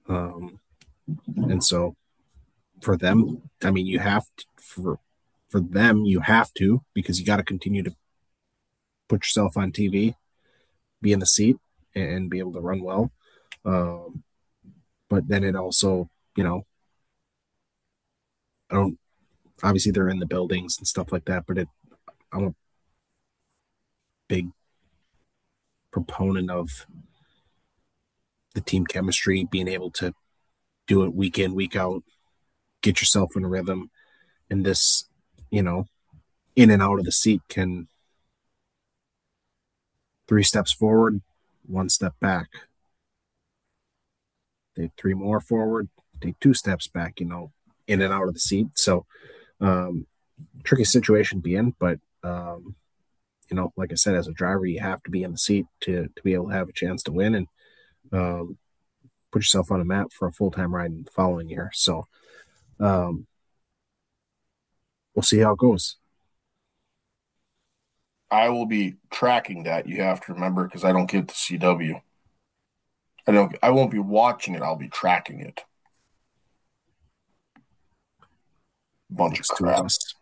Speaker 2: and so for them, I mean, you have to, for them, you have to because you got to continue to put yourself on TV, be in the seat, and be able to run well. Um, but then it also, you know, I don't obviously they're in the buildings and stuff like that, but I'm a big proponent of the team chemistry, being able to do it week in, week out, get yourself in a rhythm. And this, you know, in and out of the seat can 3 steps forward, 1 step back, take 3 more forward, take 2 steps back, in and out of the seat. So, um, tricky situation to be in, but, like I said, as a driver, you have to be in the seat to be able to have a chance to win and um, put yourself on a map for a full time ride in the following year. So, um, we'll see how it goes.
Speaker 1: I will be tracking that. You have to remember because I don't get the CW. I don't. I won't be watching it. I'll be tracking it. Bunch of
Speaker 2: Makes two of
Speaker 1: crap.
Speaker 2: us.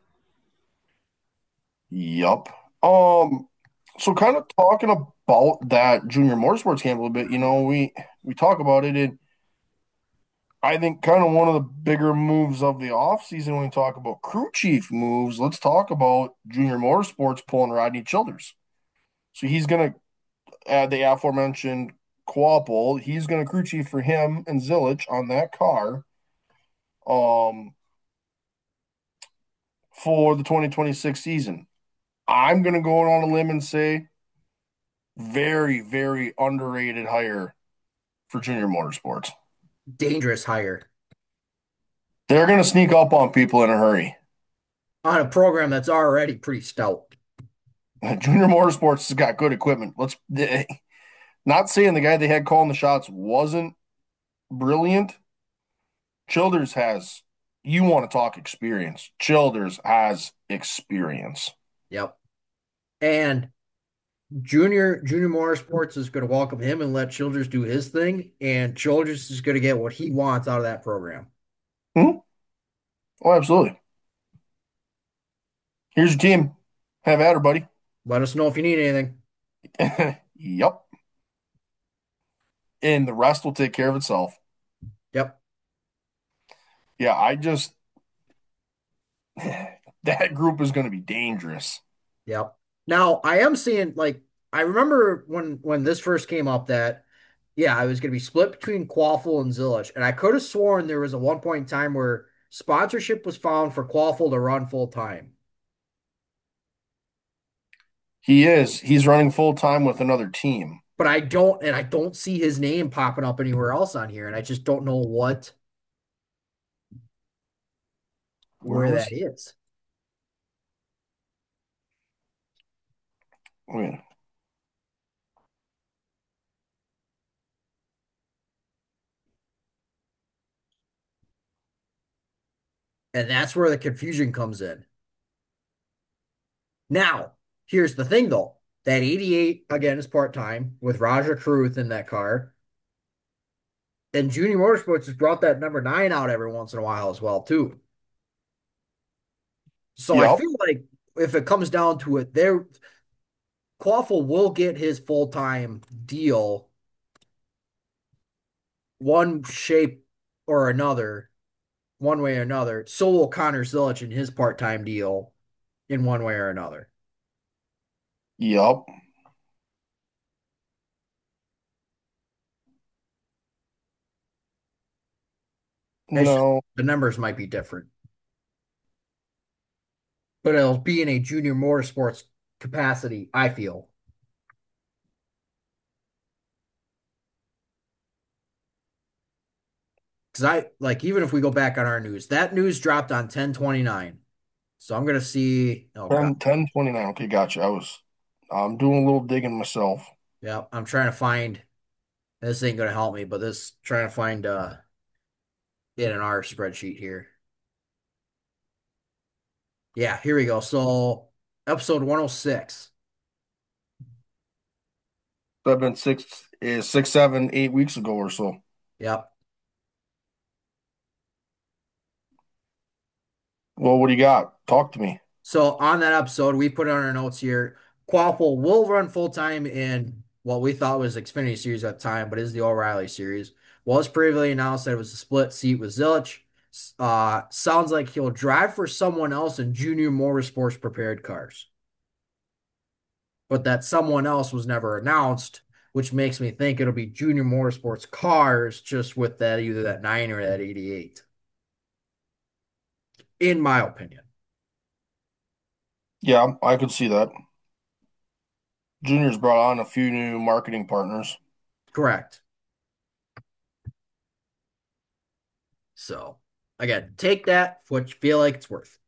Speaker 1: Yup. So kind of talking about that junior motorsports camp a little bit. We talk about it, and I think kind of one of the bigger moves of the off season when we talk about crew chief moves. Let's talk about junior motorsports pulling Rodney Childers. So he's gonna add the aforementioned Quapple. He's gonna crew chief for him and Zilich on that car. Um, for the 2026 season. I'm going to go on a limb and say very, very underrated hire for Junior Motorsports.
Speaker 3: Dangerous hire
Speaker 1: They're going to sneak up on people in a hurry.
Speaker 3: on a program that's already pretty stout.
Speaker 1: Junior Motorsports has got good equipment. Not saying the guy they had calling the shots wasn't brilliant. Childers has, you want to talk experience. Childers has experience.
Speaker 3: Yep. And Junior Motorsports is going to welcome him and let Childress do his thing, and Childress is going to get what he wants out of that program.
Speaker 1: Hmm? Oh, absolutely. Here's your team. Have at her, buddy.
Speaker 3: Let us know if you need anything.
Speaker 1: Yep. And the rest will take care of itself.
Speaker 3: Yep.
Speaker 1: Yeah, I just that group is going to be dangerous.
Speaker 3: Yep. Now I am seeing like I remember when this first came up that yeah, I was going to be split between Quaffle and Zillich, and I could have sworn there was a one point in time where sponsorship was found for Quaffle to run full time.
Speaker 1: He is. He's running full time with another team.
Speaker 3: But I don't see his name popping up anywhere else on here, and I just don't know
Speaker 1: Where
Speaker 3: where
Speaker 1: was
Speaker 3: that
Speaker 1: he?
Speaker 3: is.
Speaker 1: Wait.
Speaker 3: And that's where the confusion comes in. Now, here's the thing though. That 88 again is part-time with Raja Truth in that car. And Junior Motorsports has brought that number 9 out every once in a while as well, too. So I
Speaker 1: Yep.
Speaker 3: feel like if it comes down to it, there Quaffle will get his full-time deal one shape or another, one way or another. So will Connor Zilich in his part-time deal in one way or another.
Speaker 1: Yep.
Speaker 3: It's just
Speaker 1: No.
Speaker 3: the numbers might be different, but it'll be in a Junior Motorsports capacity, I feel. Because I like even if we go back on our news, that news dropped on 10/29. So I'm gonna see. Oh God.
Speaker 1: 10, 10, 29. Okay, gotcha. I'm doing a little digging myself.
Speaker 3: Yeah, I'm trying to find this ain't gonna help me, but this trying to find it in our spreadsheet here. Yeah, here we go. So episode 106.
Speaker 1: That'd been 6, 7, 8 weeks ago or so.
Speaker 3: Yep.
Speaker 1: Well, what do you got? Talk to me.
Speaker 3: So on that episode, we put on our notes here. Quaffle will run full time in what we thought was Xfinity Series at the time, but is the O'Reilly Series. Was previously announced that it was a split seat with Zillich. Sounds like he'll drive for someone else in Junior Motorsports prepared cars, but that someone else was never announced, which makes me think it'll be Junior Motorsports cars, just with that either that 9 or that 88, in my opinion.
Speaker 1: Yeah, I could see that. Junior's brought on a few new marketing partners.
Speaker 3: Correct. So again, take that for what you feel like it's worth.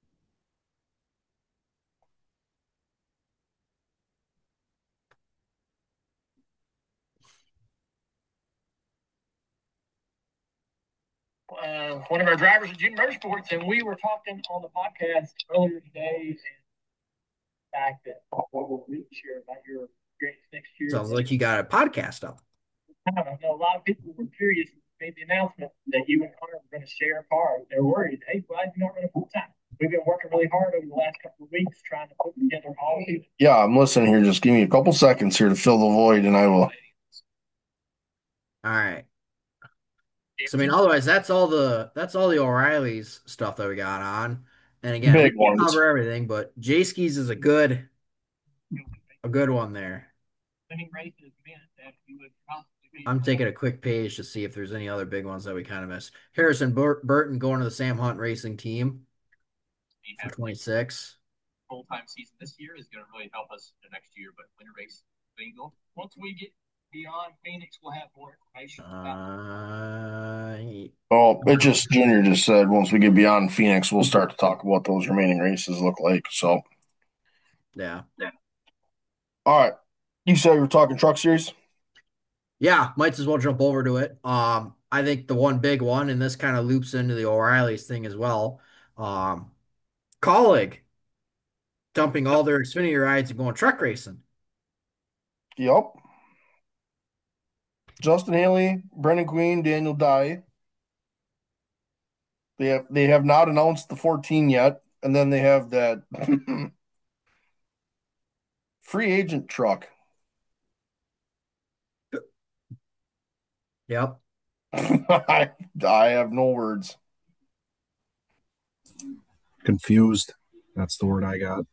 Speaker 4: One of our drivers at Junior Motorsports, and we were talking on the podcast earlier today, and the fact that what we'll share about your experience next year.
Speaker 3: Sounds like you got a podcast up.
Speaker 4: I don't know. A lot of people were curious when we made the announcement that you and Connor were going to share a car. They're worried. Hey, why you not running full time? We've been working really hard over the last couple of weeks trying to put together all of these.
Speaker 1: Yeah, I'm listening here. Just give me a couple seconds here to fill the void, and I will.
Speaker 3: All right. So I mean, otherwise that's all the O'Reilly's stuff that we got on. And again, we
Speaker 1: Big
Speaker 3: didn't
Speaker 1: ones.
Speaker 3: cover everything, but J Skis is a good one there.
Speaker 4: Winning races meant that we would possibly be.
Speaker 3: I'm taking a quick page to see if there's any other big ones that we kind of missed. Harrison Burton going to the Sam Hunt Racing team for 26.
Speaker 4: Full-time season this year is going to really help us the next year. But winter race bingo. Once we get beyond Phoenix, we'll have more information.
Speaker 1: Oh, it just Junior just said once we get beyond Phoenix, we'll start to talk about those remaining races look like. So,
Speaker 3: Yeah.
Speaker 1: all right. You said you were talking truck series?
Speaker 3: Yeah, might as well jump over to it. I think the one big one, and this kind of loops into the O'Reilly's thing as well. Um, Colleague dumping all their Xfinity rides and going truck racing.
Speaker 1: Yep. Justin Haley, Brendan Queen, Daniel Dye. They have not announced the 14 yet, and then they have that Free agent truck.
Speaker 3: Yep.
Speaker 1: I have no words.
Speaker 2: Confused. That's the word I got.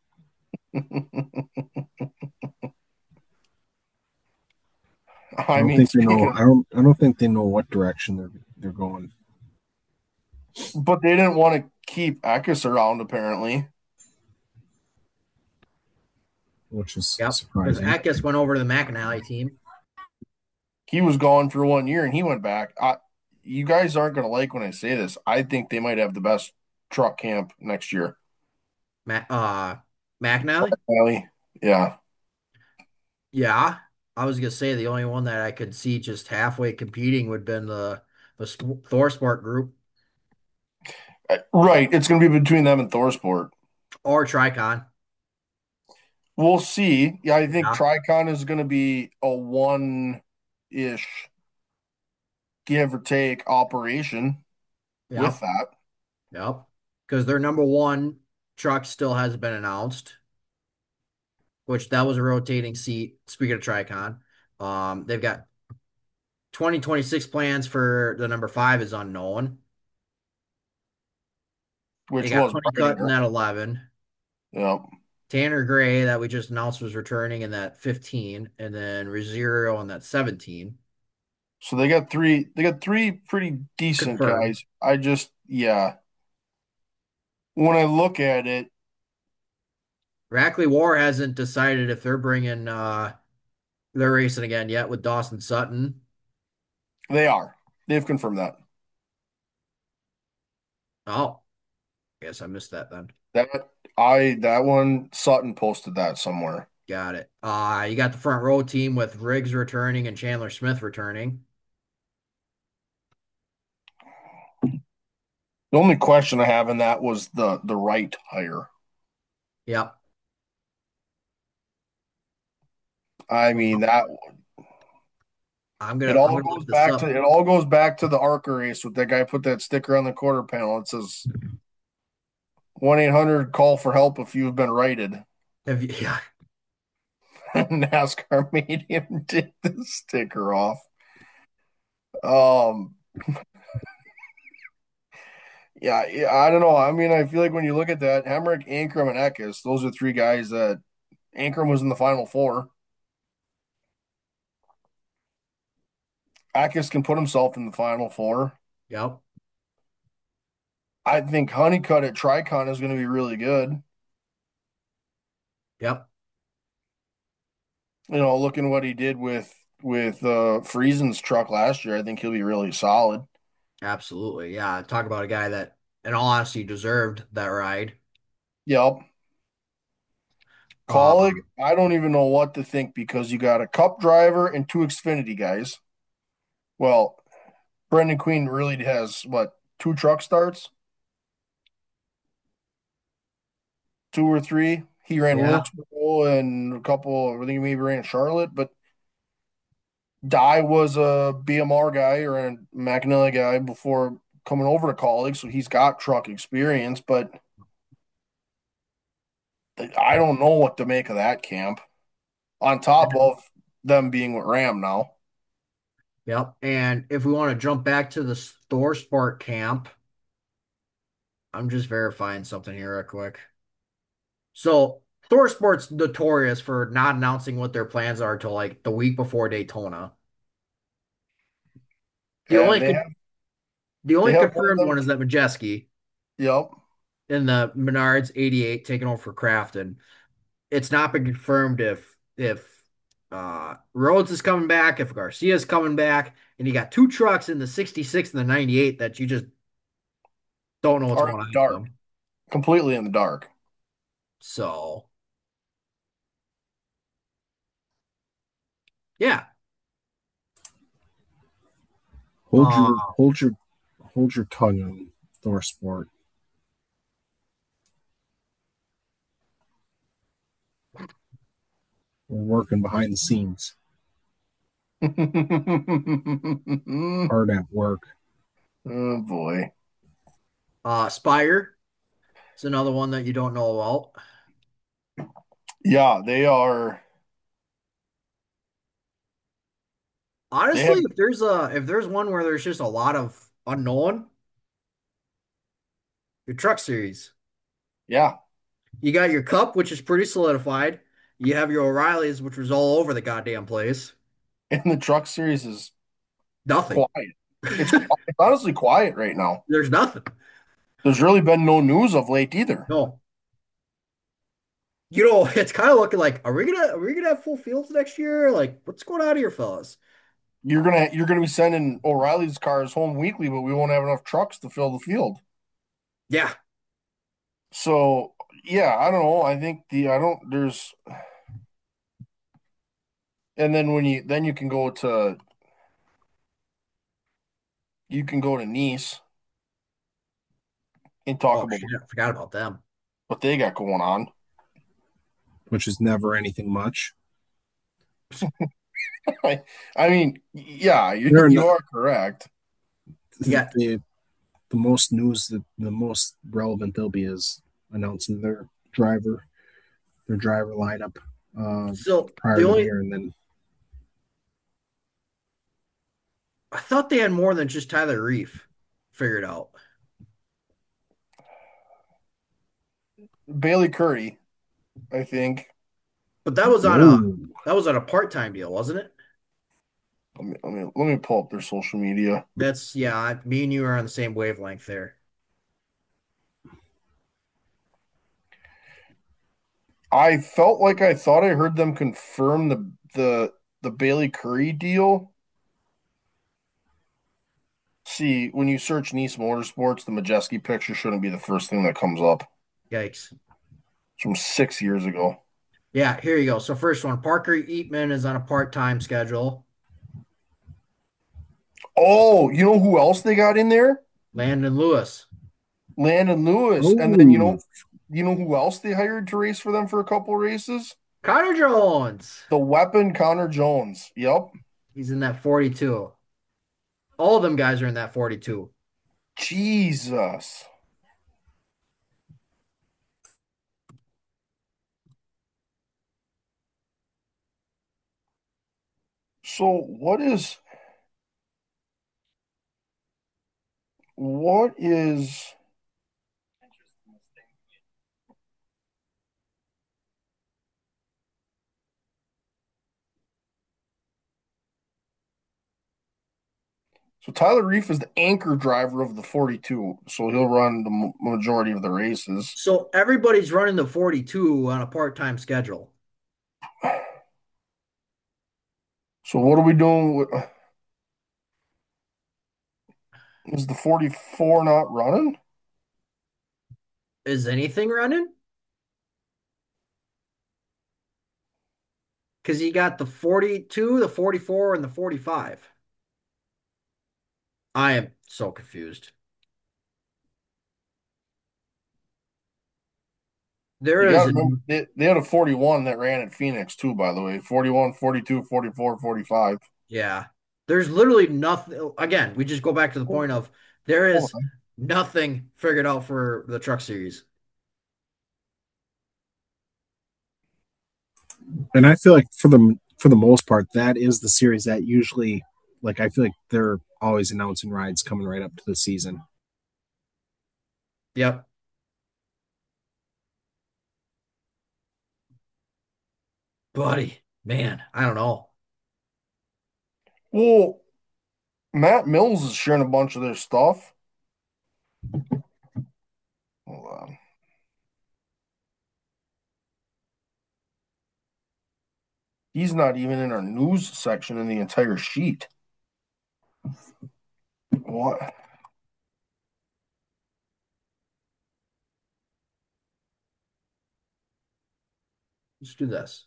Speaker 2: I
Speaker 1: I
Speaker 2: don't
Speaker 1: mean,
Speaker 2: think they know.
Speaker 1: speaking of,
Speaker 2: I don't think they know what direction they're going.
Speaker 1: but they didn't want to keep Eckes around apparently.
Speaker 2: Which is
Speaker 3: Yep. Because
Speaker 2: surprising.
Speaker 3: Eckes went over to the McAnally team.
Speaker 1: He was gone for 1 year and he went back. You guys aren't going to like when I say this. I think they might have the best truck camp next year.
Speaker 3: McAnally?
Speaker 1: Really? Yeah.
Speaker 3: Yeah. I was gonna say the only one that I could see just halfway competing would have been the Thor Sport group
Speaker 1: Right. It's going to be between them and Thorsport.
Speaker 3: or Tricon.
Speaker 1: We'll see. Yeah, I think
Speaker 3: Yeah.
Speaker 1: Tricon is going to be a one-ish, give or take, operation with
Speaker 3: Yep.
Speaker 1: that.
Speaker 3: Yep. Because their number one truck still hasn't been announced, which that was a rotating seat. Speaking of Tricon, they've got 2026 plans for the number five is unknown. They
Speaker 1: Which
Speaker 3: got
Speaker 1: was
Speaker 3: Honeycutt in
Speaker 1: Breidinger.
Speaker 3: that 11.
Speaker 1: Yeah.
Speaker 3: Tanner Gray that we just announced was returning in that 15, and then Rosario in that 17.
Speaker 1: So they got three pretty decent
Speaker 3: Confirmed.
Speaker 1: guys. Yeah. When I look at it,
Speaker 3: Rackley War hasn't decided if they're bringing they're racing again yet with Dawson Sutton.
Speaker 1: they are. They've confirmed that.
Speaker 3: Oh, I guess I missed that then.
Speaker 1: That one Sutton posted that somewhere.
Speaker 3: Got it. You got the front row team with Riggs returning and Chandler Smith returning.
Speaker 1: The only question I have in that was the right hire.
Speaker 3: Yep.
Speaker 1: I
Speaker 3: Well,
Speaker 1: mean that
Speaker 3: I'm gonna look this up.
Speaker 1: it all goes back to the ARCA race with that guy put that sticker on the quarter panel. It says 1-800 call for help if you've been righted.
Speaker 3: Have you, yeah.
Speaker 1: NASCAR made him take the sticker off. Um yeah, I don't know. I mean, I feel like when you look at that, Hemrick, Ankrum, and Eckes, those are three guys that Ankrum was in the final four. Eckes can put himself in the final four.
Speaker 3: Yep.
Speaker 1: I think Honeycutt at Tricon is going to be really good.
Speaker 3: Yep.
Speaker 1: Looking what he did with Friesen's truck last year, I think he'll be really solid.
Speaker 3: Absolutely. Yeah. Talk about a guy that, in all honesty, deserved that ride.
Speaker 1: Yep. Colleague,
Speaker 3: Um,
Speaker 1: I don't even know what to think because you got a Cup driver and two Xfinity guys. Well, Brendan Queen really has what, two truck starts, two or three. He ran
Speaker 3: yeah.
Speaker 1: Wilkesboro and a couple. I think he maybe ran Charlotte, but Dye was a BMR guy or a McAnally guy before coming over to college, so he's got truck experience. But I don't know what to make of that camp. On top of them being with Ram now.
Speaker 3: Yep. And if we want to jump back to the Thor Sport camp, I'm just verifying something here real quick. So Thor Sport's notorious for not announcing what their plans are till like the week before Daytona. The
Speaker 1: And
Speaker 3: only
Speaker 1: they
Speaker 3: con
Speaker 1: have
Speaker 3: the
Speaker 1: they
Speaker 3: only
Speaker 1: have one of
Speaker 3: confirmed
Speaker 1: them.
Speaker 3: one is that Majeski
Speaker 1: Yep.
Speaker 3: in the Menards 88 taking over for Crafton. It's not been confirmed if Rhodes is coming back, if Garcia's coming back, and you got two trucks in the 66 and the 98 that you just don't know what's
Speaker 1: Are in
Speaker 3: going on
Speaker 1: the
Speaker 3: with
Speaker 1: dark.
Speaker 3: them.
Speaker 1: Completely in the dark.
Speaker 3: So yeah.
Speaker 2: Hold
Speaker 3: Uh
Speaker 2: your hold your hold your tongue on Thor Sport. We're working behind the scenes,
Speaker 1: Oh
Speaker 2: hard at work.
Speaker 1: boy.
Speaker 3: Spire is another one that you don't know about.
Speaker 1: Yeah, they are. They
Speaker 3: Honestly,
Speaker 1: have,
Speaker 3: if there's one where there's just a lot of unknown, your truck series.
Speaker 1: yeah,
Speaker 3: You got your Cup, which is pretty solidified. You have your O'Reillys, which was all over the goddamn place.
Speaker 1: and the truck series is
Speaker 3: Nothing.
Speaker 1: quiet. It's honestly quiet right now.
Speaker 3: There's nothing.
Speaker 1: There's really been no news of late either.
Speaker 3: No. It's kind of looking like, are we gonna have full fields next year? Like, what's going on here, fellas?
Speaker 1: You're gonna be sending O'Reilly's cars home weekly, but we won't have enough trucks to fill the field.
Speaker 3: Yeah.
Speaker 1: So yeah, I don't know. I think the I don't there's and then you can go to Nice and talk
Speaker 3: Oh
Speaker 1: about
Speaker 3: shit, I forgot about them.
Speaker 1: what they got going on.
Speaker 2: which is never anything much.
Speaker 1: I mean, yeah, you
Speaker 2: They're
Speaker 1: you
Speaker 2: not,
Speaker 1: are correct.
Speaker 3: You got
Speaker 2: the the most news that the most relevant they'll be is announcing their driver lineup
Speaker 3: so
Speaker 2: prior
Speaker 3: the
Speaker 2: to the
Speaker 3: only
Speaker 2: year, and then
Speaker 3: I thought they had more than just Tyler Reef figured out.
Speaker 1: Bailey Curry, I think.
Speaker 3: But that was on a
Speaker 2: whoa,
Speaker 3: that was on a part-time deal, wasn't it?
Speaker 1: Let me pull up their social media.
Speaker 3: That's yeah, me and you are on the same wavelength there.
Speaker 1: I felt like I thought I heard them confirm the Bailey Curry deal. See, when you search Nice Motorsports, the Majeski picture shouldn't be the first thing that comes up.
Speaker 3: Yikes.
Speaker 1: It's from 6 years ago.
Speaker 3: Yeah, here you go. So first one, Parker Eatman is on a part-time schedule.
Speaker 1: Oh, you know who else they got in there?
Speaker 3: Landon Lewis.
Speaker 1: Landon Lewis. And then
Speaker 2: oh,
Speaker 1: you know who else they hired to race for them for a couple races?
Speaker 3: Connor Jones.
Speaker 1: The weapon Connor Jones. Yep.
Speaker 3: He's in that 42. All of them guys are in that 42.
Speaker 1: Jesus. So what is so Tyler Reef is the anchor driver of the 42. So he'll run the majority of the races.
Speaker 3: So everybody's running the 42 on a part-time schedule.
Speaker 1: So what are we doing is the 44 not running?
Speaker 3: Is anything running? Because you got the 42, the 44, and the 45. I am so confused. There
Speaker 1: You got
Speaker 3: is
Speaker 1: to
Speaker 3: a
Speaker 1: remember they had a 41 that ran at Phoenix too, by the way. 41, 42, 44, 45.
Speaker 3: Yeah. There's literally nothing. Again, we just go back to the
Speaker 1: Hold
Speaker 3: point of there is
Speaker 1: on.
Speaker 3: nothing figured out for the truck series.
Speaker 2: and I feel like for the most part, that is the series that usually, like, I feel like they're always announcing rides coming right up to the season.
Speaker 3: Yep. Buddy, man, I don't know.
Speaker 1: Well, Matt Mills is sharing a bunch of their stuff. Hold on. He's not even in our news section in the entire sheet. What?
Speaker 3: Let's do this.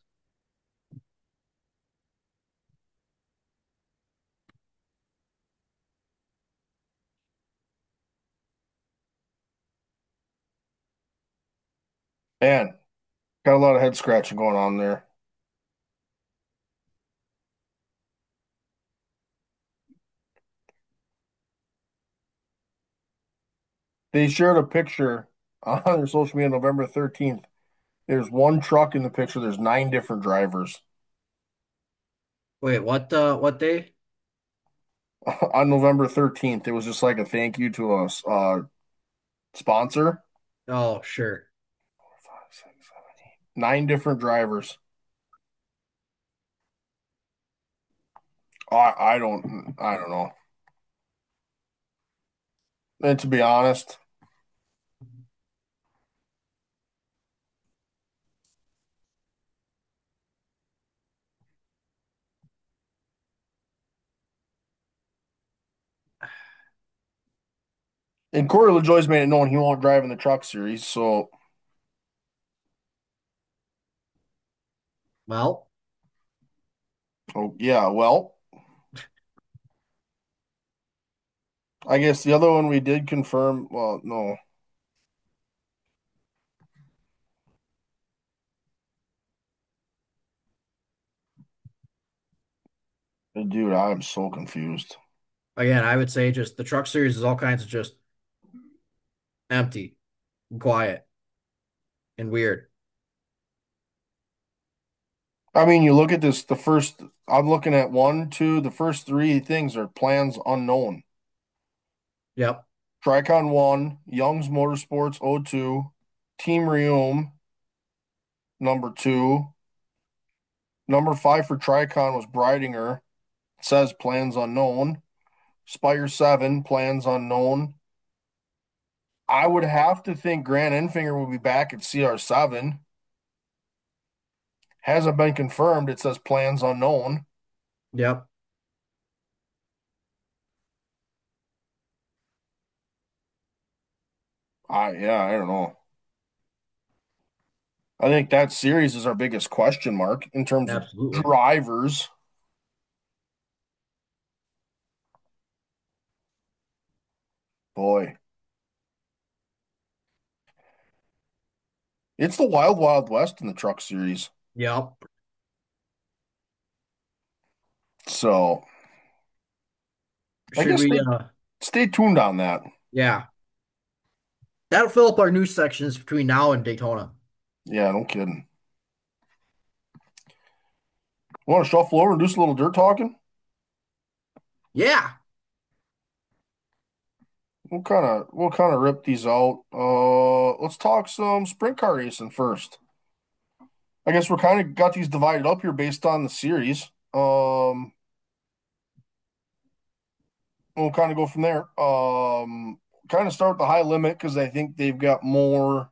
Speaker 1: Man, got a lot of head scratching going on there. They shared a picture on their social media November 13th. There's one truck in the picture. There's 9 different drivers.
Speaker 3: Wait, what day?
Speaker 1: On November 13th, it was just like a thank you to a sponsor.
Speaker 3: Oh, sure.
Speaker 1: 9 different drivers. I don't know. And to be honest, and Corey LaJoy's made it known he won't drive in the truck series. So,
Speaker 3: Well,
Speaker 1: oh, yeah, well, I guess the other one we did confirm. Well, no, dude, I'm so confused.
Speaker 3: again, I would say just the truck series is all kinds of just empty and quiet and weird.
Speaker 1: I mean, you look at this, I'm looking at one, two, the first 3 things are plans unknown.
Speaker 3: Yep.
Speaker 1: Tricon 1, Young's Motorsports O2, Team Reum, number 2. Number 5 for Tricon was Breidinger. It says plans unknown. Spire 7, plans unknown. I would have to think Grant Enfinger will be back at CR7. Hasn't been confirmed. It says plans unknown.
Speaker 3: Yep.
Speaker 1: I don't know. I think that series is our biggest question mark in terms of
Speaker 3: Absolutely.
Speaker 1: drivers. Boy, it's the wild, wild west in the truck series.
Speaker 3: Yep.
Speaker 1: So I
Speaker 3: Should
Speaker 1: guess
Speaker 3: we
Speaker 1: stay tuned on that.
Speaker 3: yeah. That'll fill up our news sections between now and Daytona.
Speaker 1: Yeah, no kidding. Want to shuffle over and do some little dirt talking?
Speaker 3: Yeah.
Speaker 1: We'll kind of rip these out. Let's talk some sprint car racing first. I guess we're kind of got these divided up here based on the series. We'll kind of go from there. Kind of start with the high limit because I think they've got more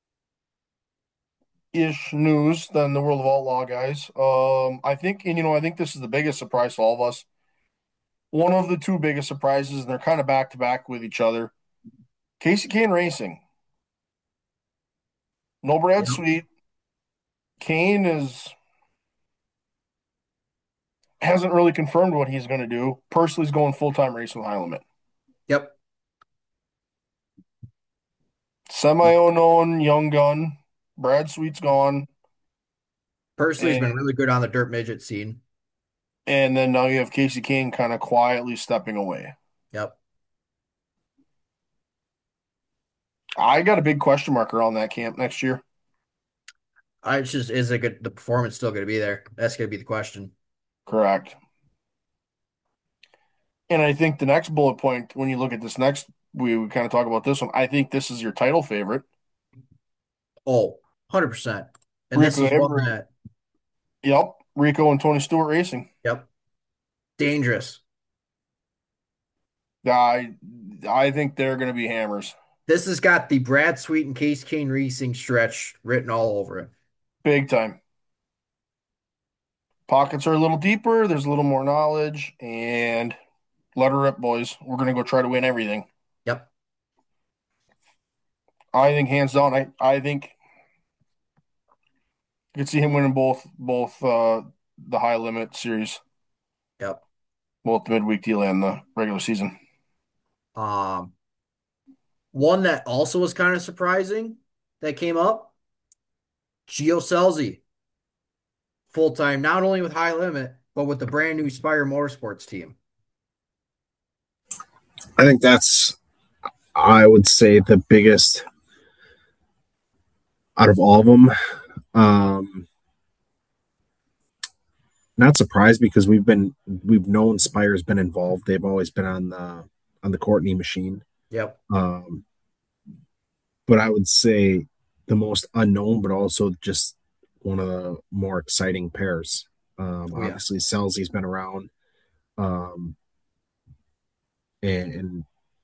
Speaker 1: ish news than the World of Outlaw guys. I think, and I think this is the biggest surprise to all of us. One of the two biggest surprises, and they're kind of back to back with each other. Casey Kane Racing. No Brad
Speaker 3: Yep.
Speaker 1: Sweet. Kane hasn't really confirmed what he's going to do. Pursley's going full time racing with high limit.
Speaker 3: Yep.
Speaker 1: Semi unknown young gun. Brad Sweet's gone.
Speaker 3: Pursley's been
Speaker 1: And
Speaker 3: really good on the dirt midget scene.
Speaker 1: and then now you have Casey Kane kind of quietly stepping away.
Speaker 3: Yep.
Speaker 1: I got a big question mark around that camp next year.
Speaker 3: It's just is it good the performance still gonna be there? That's gonna be the question.
Speaker 1: Correct. And I think the next bullet point, when you look at this next, we kind of talk about this one. I think this is your title favorite.
Speaker 3: Oh, 100%. And this
Speaker 1: Rico
Speaker 3: is one
Speaker 1: Abreu.
Speaker 3: that,
Speaker 1: Yep. Rico and Tony Stewart Racing.
Speaker 3: yep, dangerous.
Speaker 1: I I think they're going to be hammers.
Speaker 3: This has got the Brad Sweet and Case Kane Racing stretch written all over it.
Speaker 1: Big time. Pockets are a little deeper. There's a little more knowledge. And let her rip, boys. We're going to go try to win everything.
Speaker 3: Yep.
Speaker 1: I think hands down, I think you could see him winning both the high limit series,
Speaker 3: Yep.
Speaker 1: both the midweek deal and the regular season.
Speaker 3: Um, One that also was kind of surprising that came up, Gio Scelzi, full time, not only with High Limit, but with the brand new Spire Motorsports team.
Speaker 2: I think that's, I would say, the biggest Out of all of them, um, not surprised because we've known Spire's been involved. They've always been on the Courtney machine.
Speaker 3: Yep.
Speaker 2: Um, but I would say the most unknown, but also just one of the more exciting pairs.
Speaker 3: Oh yeah.
Speaker 2: Obviously, Selzy's been around, um, and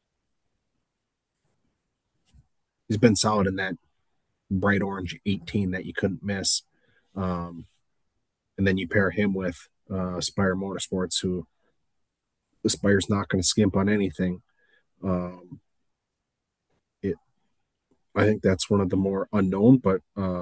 Speaker 2: he's been solid in that bright orange 18 that you couldn't miss. Um, and then you pair him with Spire Motorsports, who Spire's not going to skimp on anything. Um, it, I think that's one of the more unknown, but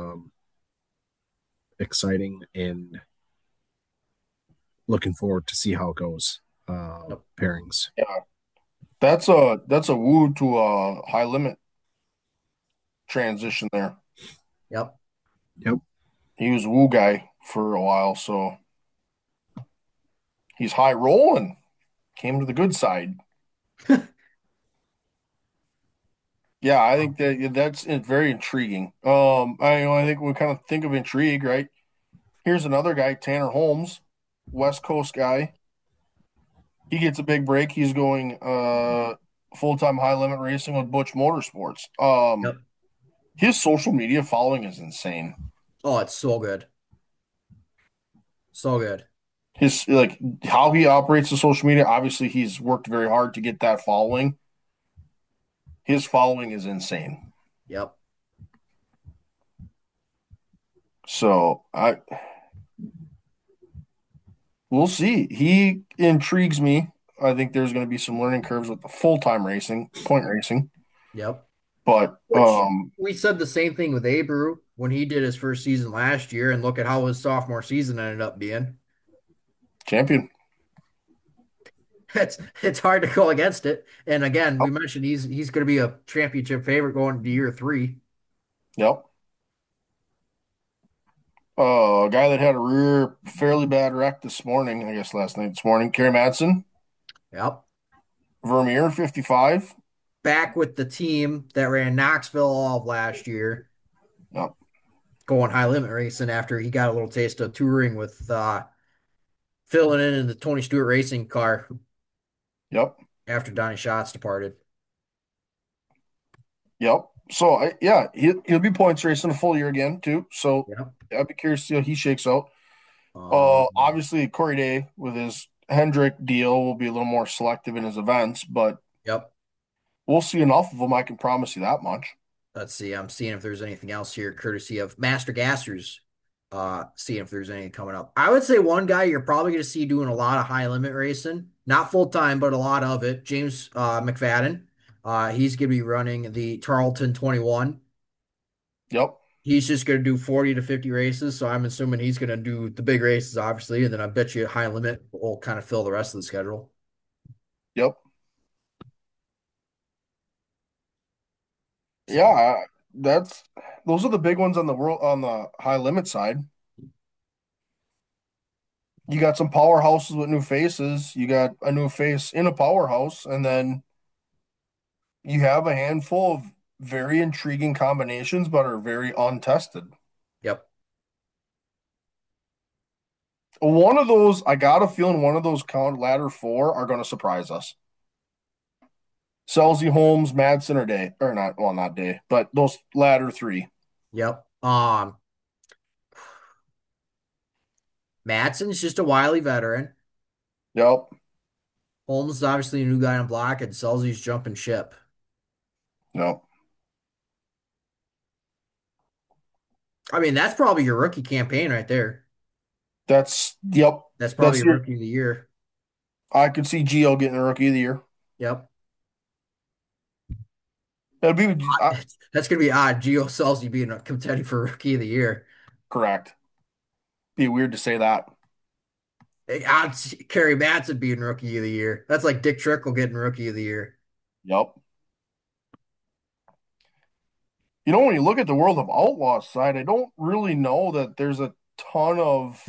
Speaker 2: exciting and looking forward to see how it goes.
Speaker 3: Yep.
Speaker 2: Pairings.
Speaker 1: Yeah, that's a woo to a high limit transition there.
Speaker 3: Yep.
Speaker 2: Yep.
Speaker 1: He was a woo guy for a while, so he's high rolling. Came to the good side. Yeah, I think that's very intriguing. I think we kind of think of intrigue, right? Here's another guy, Tanner Holmes, West Coast guy. He gets a big break. He's going full-time high limit racing with Butch Motorsports.
Speaker 3: Yep.
Speaker 1: His social media following is insane.
Speaker 3: Oh, it's so good. So good.
Speaker 1: His like how he operates the social media, obviously he's worked very hard to get that following. His following is insane.
Speaker 3: Yep.
Speaker 1: So I we'll see. He intrigues me. I think there's going to be some learning curves with the full-time racing, point racing.
Speaker 3: Yep.
Speaker 1: But
Speaker 3: Which we said the same thing with Abreu when he did his first season last year, and look at how his sophomore season ended up being.
Speaker 1: champion.
Speaker 3: It's hard to go against it. And again, we mentioned he's going to be a championship favorite going into year three.
Speaker 1: Yep. A guy that had a rear fairly bad wreck this morning, I guess last night, this morning, Kerry Madsen,
Speaker 3: Yep.
Speaker 1: Vermeer, 55.
Speaker 3: Back with the team that ran Knoxville all of last year,
Speaker 1: Yep.
Speaker 3: going high limit racing after he got a little taste of touring with filling in the Tony Stewart racing car
Speaker 1: Yep.
Speaker 3: after Donnie Schatz departed.
Speaker 1: Yep. So, yeah, he'll be points racing a full year again, too. So,
Speaker 3: Yep.
Speaker 1: I'd be curious to see how he shakes out.
Speaker 3: Um,
Speaker 1: Obviously, Corey Day with his Hendrick deal will be a little more selective in his events, but
Speaker 3: yep.
Speaker 1: we'll see enough of them. I can promise you that much.
Speaker 3: Let's see. I'm seeing if there's anything else here, courtesy of Master Gassers. Seeing if there's anything coming up. I would say one guy you're probably going to see doing a lot of high limit racing, not full time, but a lot of it. James McFadden. He's going to be running the Tarleton 21.
Speaker 1: Yep.
Speaker 3: He's just going to do 40 to 50 races. So I'm assuming he's going to do the big races, obviously. And then I bet you high limit will kind of fill the rest of the schedule.
Speaker 1: Yep.
Speaker 3: So,
Speaker 1: Yeah, that's those are the big ones on the world on the high limit side. You got some powerhouses with new faces. You got a new face in a powerhouse, and then you have a handful of very intriguing combinations, but are very untested.
Speaker 3: yep.
Speaker 1: One of those, I got a feeling one of those count ladder four are going to surprise us. Selzy, Holmes, Madsen, or Day, or not? Well, not Day, but those ladder three.
Speaker 3: Yep. Madsen's just a wily veteran.
Speaker 1: Yep,
Speaker 3: Holmes is obviously a new guy on block, and Selzy's jumping ship.
Speaker 1: yep.
Speaker 3: I mean, that's probably your rookie campaign right there.
Speaker 1: Yep.
Speaker 3: That's probably
Speaker 1: That's
Speaker 3: your
Speaker 1: your.
Speaker 3: rookie of the year.
Speaker 1: I could see Gio getting a rookie of the year.
Speaker 3: Yep.
Speaker 1: That'd be
Speaker 3: That's gonna be odd. Gio Selzy being a contender for rookie of the year.
Speaker 1: correct. Be weird to say that.
Speaker 3: Odd Kerry Madsen being rookie of the year. That's like Dick Trickle getting rookie of the year.
Speaker 1: Yep. When you look at the World of Outlaws side, I don't really know that there's a ton of.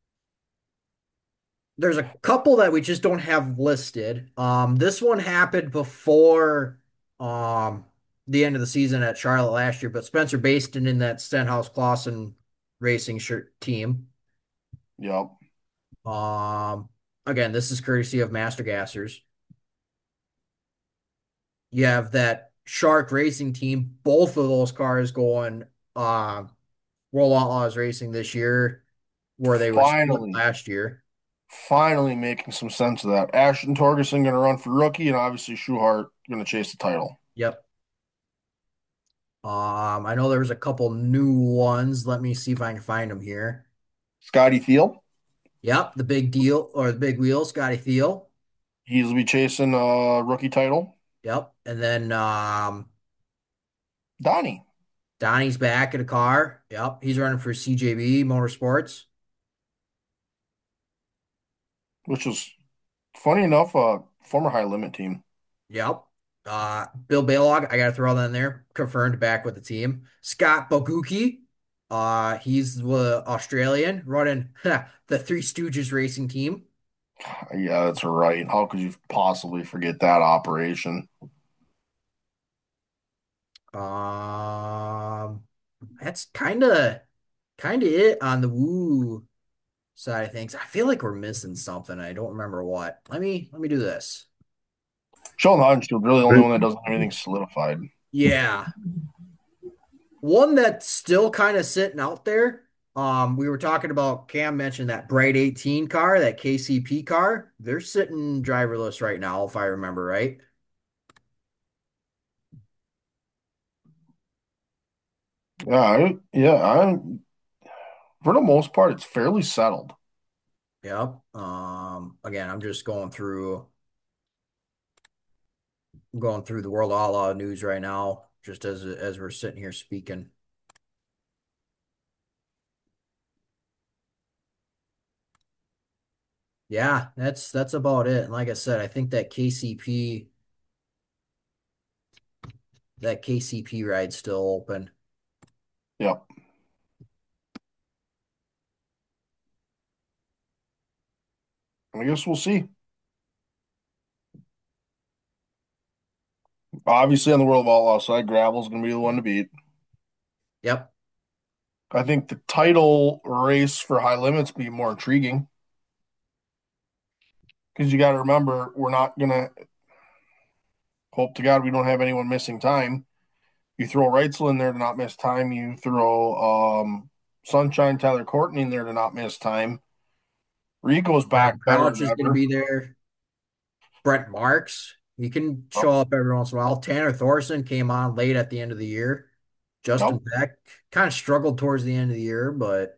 Speaker 3: There's a couple that we just don't have listed. This one happened before the end of the season at Charlotte last year, but Spencer Baston in that Stenhouse Clausen racing shirt team.
Speaker 1: Yep.
Speaker 3: Um, Again, this is courtesy of Master Gassers. You have that Shark Racing team, both of those cars going uh World Outlaws Racing this year, where they were split
Speaker 1: Finally,
Speaker 3: last year.
Speaker 1: finally making some sense of that. Ashton Torgerson going to run for rookie, and obviously Schuhart going to chase the title.
Speaker 3: Yep. I know there was a couple new ones. Let me see if I can find them here.
Speaker 1: Scotty Thiel,
Speaker 3: Yep, the big deal or the big wheel, Scotty Thiel.
Speaker 1: he'll be chasing a rookie title.
Speaker 3: Yep. And then
Speaker 1: Donnie,
Speaker 3: Donnie's back in a car. Yep, he's running for CJB Motorsports.
Speaker 1: which is funny enough, former high limit team.
Speaker 3: Yep. Bill Balog, I gotta throw that in there. Confirmed back with the team. Scott Bogucki, he's the Australian running the Three Stooges racing team.
Speaker 1: Yeah, that's right. How could you possibly forget that operation?
Speaker 3: Um, that's kind of it on the woo side of things. I feel like we're missing something. I don't remember what. Let me do this.
Speaker 1: Sheldon Haudenschild really the only one that doesn't have anything solidified.
Speaker 3: Yeah. One that's still kind of sitting out there. We were talking about Cam mentioned that Bright 18 car, that KCP car. They're sitting driverless right now, if I remember right.
Speaker 1: Yeah, for the most part, it's fairly settled.
Speaker 3: Yep. Again, I'm just going through the World Outlaw news right now, just as we're sitting here speaking. Yeah, that's about it. And like I said, I think that KCP ride's still open.
Speaker 1: Yep. I guess we'll see. Obviously, on the World of Outlaw side, Gravel's going to be the one to beat.
Speaker 3: Yep.
Speaker 1: I think the title race for high limits be more intriguing because you got to remember we're not going to hope to God we don't have anyone missing time. You throw Reitzel in there to not miss time. You throw Sunshine Tyler Courtney in there to not miss time. Rico's
Speaker 3: Brad
Speaker 1: back better
Speaker 3: Crouch
Speaker 1: than
Speaker 3: is going to
Speaker 1: ever.
Speaker 3: be there. Brent Marks, he can show up every once in a while. Tanner Thorson came on late at the end of the year. Justin
Speaker 1: Nope.
Speaker 3: Peck kind of struggled towards the end of the year, but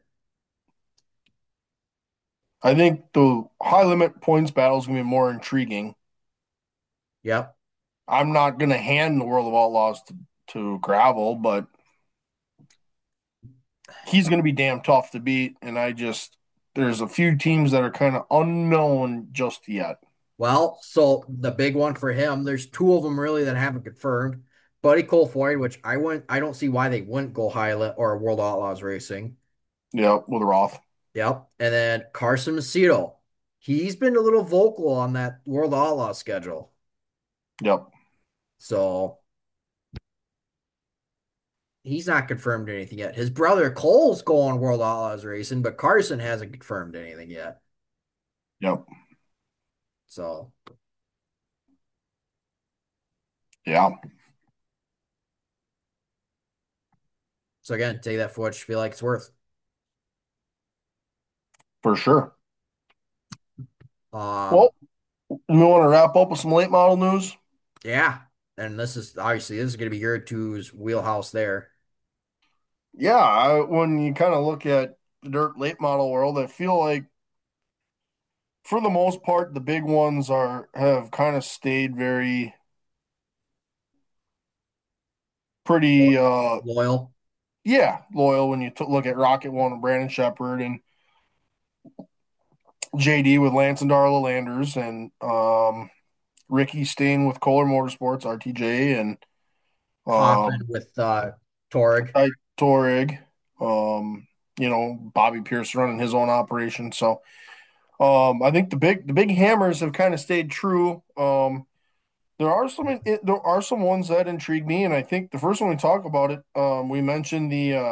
Speaker 1: I think the high limit points battle is going to be more intriguing.
Speaker 3: yep.
Speaker 1: I'm not going to hand the World of Outlaws to Gravel, but he's going to be damn tough to beat. And there's a few teams that are kind of unknown just yet.
Speaker 3: Well, so the big one for him, there's two of them really that haven't confirmed. Buddy Kofoid, which I don't see why they wouldn't go or World Outlaws Racing.
Speaker 1: Yeah, with Roth.
Speaker 3: Yep. And then Carson Macedo. He's been a little vocal on that World Outlaws schedule.
Speaker 1: Yep.
Speaker 3: So he's not confirmed anything yet. His brother Cole's going World Outlaws Racing, but Carson hasn't confirmed anything yet.
Speaker 1: Yep.
Speaker 3: So
Speaker 1: Yeah,
Speaker 3: again, take that for what you feel like it's worth.
Speaker 1: for sure.
Speaker 3: Um,
Speaker 1: Well, we want to wrap up with some late model news.
Speaker 3: yeah. And this is going to be your two's wheelhouse there.
Speaker 1: Yeah, when you kind of look at the dirt late model world, I feel like for the most part, the big ones have kind of stayed very pretty
Speaker 3: Loyal.
Speaker 1: yeah, loyal when you look at Rocket One with Brandon Shepard and JD with Lance and Darla Landers and Ricky Stain with Kohler Motorsports, RTJ, and
Speaker 3: Hoffman
Speaker 1: um,
Speaker 3: with Torg.
Speaker 1: Ty Torig, Bobby Pierce running his own operation. So I think the big hammers have kind of stayed true. there are some ones that intrigue me, and I think the first one we talk about it, we mentioned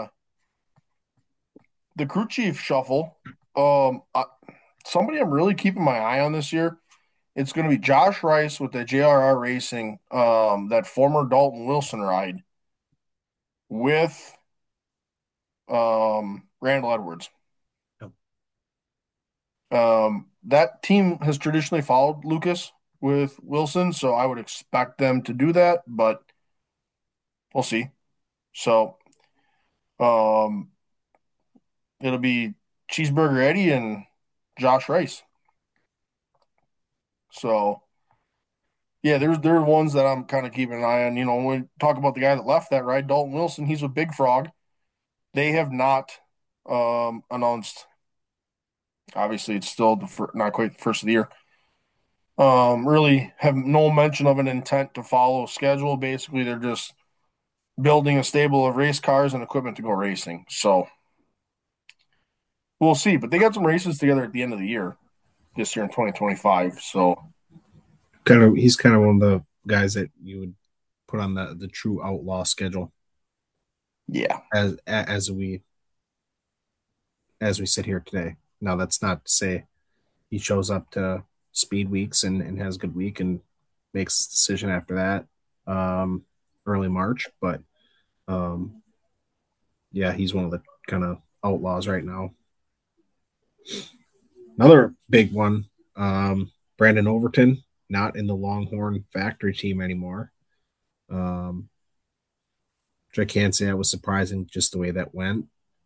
Speaker 1: the crew chief shuffle. Somebody I'm really keeping my eye on this year. It's going to be Josh Rice with the JRR Racing, that former Dalton Wilson ride with Randall Edwards.
Speaker 3: Yep.
Speaker 1: That team has traditionally followed Lucas with Wilson, so I would expect them to do that, but we'll see. So, um, it'll be Cheeseburger Eddie and Josh Rice. So, yeah, there are ones that I'm kind of keeping an eye on. You know, when we talk about the guy that left that ride, Dalton Wilson, he's with Big Frog. They have not announced. Obviously, it's still not quite the first of the year. Really have no mention of an intent to follow a schedule. Basically, they're just building a stable of race cars and equipment to go racing. So we'll see. But they got some races together at the end of the year, this year in 2025. So
Speaker 2: He's kind of one of the guys that you would put on the true outlaw schedule
Speaker 1: yeah,
Speaker 2: as we sit here today. Now that's not to say he shows up to speed weeks and has a good week and makes a decision after that, early March. But yeah, he's one of the kind of outlaws right now. Another big one, Brandon Overton, not in the Longhorn factory team anymore. Which I can't say I was surprising just the way that went.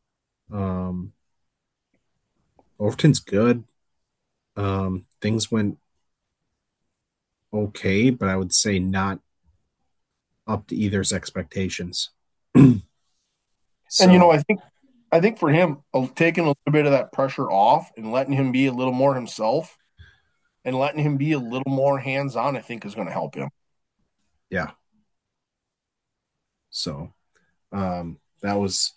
Speaker 2: Overton's good. Things went okay, but I would say not up to either's expectations.
Speaker 1: and you know, I think for him, taking a little bit of that pressure off and letting him be a little more himself and letting him be a little more hands on, I think is going to help him.
Speaker 2: Yeah. So that was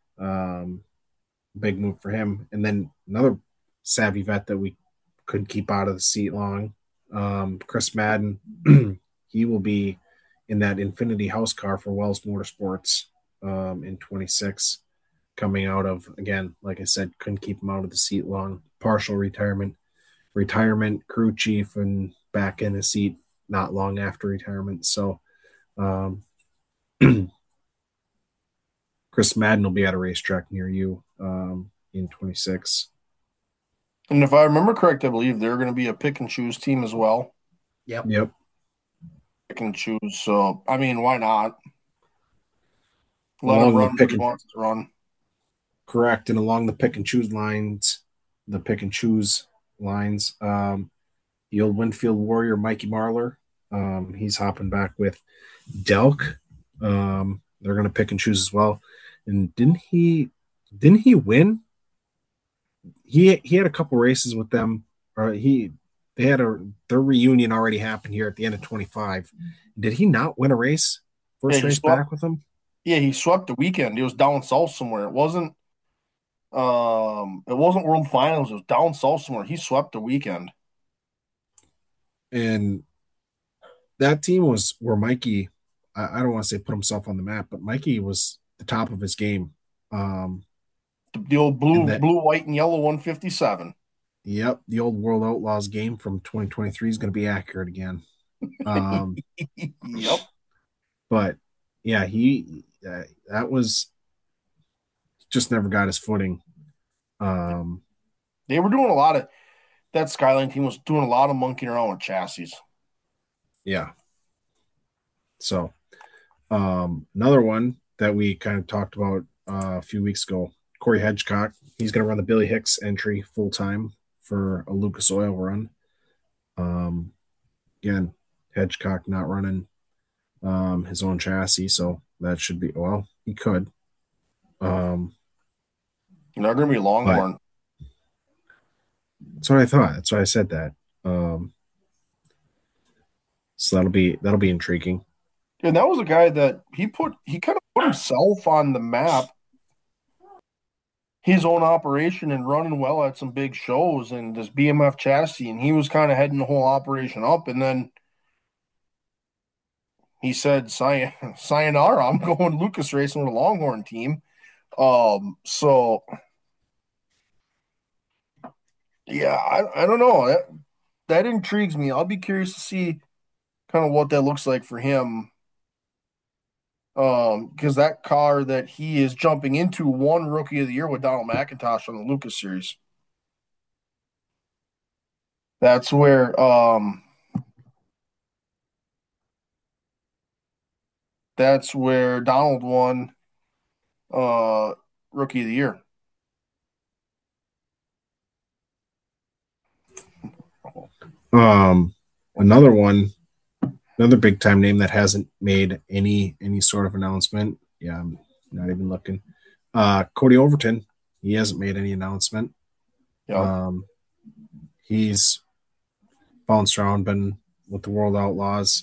Speaker 2: big move for him. And then another savvy vet that we couldn't keep out of the seat long, Chris Madden. He will be in that Infinity house car for Wells Motorsports in 26, coming out of, again, like I said, couldn't keep him out of the seat long. Partial retirement, crew chief, and back in the seat not long after retirement. So Chris Madden will be at a racetrack near you in 26.
Speaker 1: And if I remember correct, I believe they're going to be a pick and choose team as well.
Speaker 2: Yep.
Speaker 1: Pick and choose. So, I mean, why not? Let
Speaker 2: Along
Speaker 1: him
Speaker 2: the
Speaker 1: run
Speaker 2: pick
Speaker 1: what he
Speaker 2: and
Speaker 1: wants to run.
Speaker 2: correct, and along the pick and choose lines, the old Winfield Warrior Mikey Marlar, he's hopping back with Delk. They're going to pick and choose as well. And didn't he win? He had a couple races with them. They had their reunion already happened here at the end of 25. Did he not win a race? First race back with them?
Speaker 1: Yeah, he swept the weekend. He was down south somewhere. It wasn't World Finals. It was down south somewhere. He swept the weekend.
Speaker 2: And that team was where Mikey, I don't want to say put himself on the map, but Mikey was the top of his game.
Speaker 1: The old blue, white, and yellow 157.
Speaker 2: Yep, the old World Outlaws game from 2023 is going to be accurate again.
Speaker 1: Yep.
Speaker 2: But yeah, that was just never got his footing.
Speaker 1: They were doing a lot of that. Skyline team was doing a lot of monkeying around with chassis.
Speaker 2: Yeah. So another one that we kind of talked about a few weeks ago, Corey Hedgecock. He's going to run the Billy Hicks entry full time for a Lucas Oil run. Again, Hedgecock not running his own chassis, so that should be, well, he could.
Speaker 1: They're going to be Longhorn.
Speaker 2: That's what I thought. That's why I said that. So that'll be intriguing.
Speaker 1: And that was a guy that he kind of put himself on the map, his own operation, and running well at some big shows and this BMF chassis, and he was kind of heading the whole operation up. And then he said, sayonara, I'm going Lucas racing with a Longhorn team. So yeah, I don't know. That intrigues me. I'll be curious to see kind of what that looks like for him. Because that car that he is jumping into won Rookie of the Year with Donald McIntosh on the Lucas Series. That's where Donald won uh Rookie of the Year.
Speaker 2: Um, another one, another big time name that hasn't made any sort of announcement. Yeah, I'm not even looking. Cody Overton, he hasn't made any announcement.
Speaker 1: Yep.
Speaker 2: He's bounced around, been with the World Outlaws.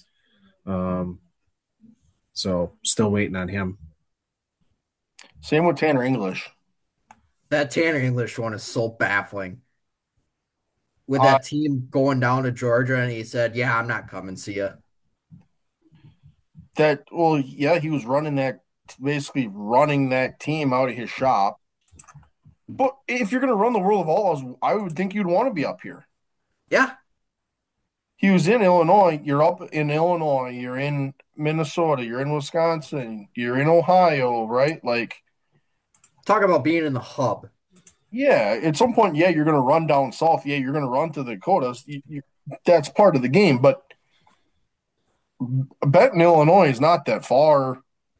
Speaker 2: So still waiting on him.
Speaker 1: Same with Tanner English.
Speaker 3: That Tanner English one is so baffling. With
Speaker 1: Uh,
Speaker 3: that team going down to Georgia, and he said, "Yeah, I'm not coming. See ya."
Speaker 1: yeah, he was basically running that team out of his shop. But if you're going to run the World of Outlaws, I would think you'd want to be up here.
Speaker 3: Yeah,
Speaker 1: He was in Illinois. You're up in Illinois. You're in Minnesota. You're in Wisconsin. You're in Ohio, right? Like,
Speaker 3: talk about being in the hub.
Speaker 1: yeah, at some point, yeah, you're going to run down south. Yeah, you're going to run to the Dakotas. That's part of the game. But Benton, Illinois is not that far,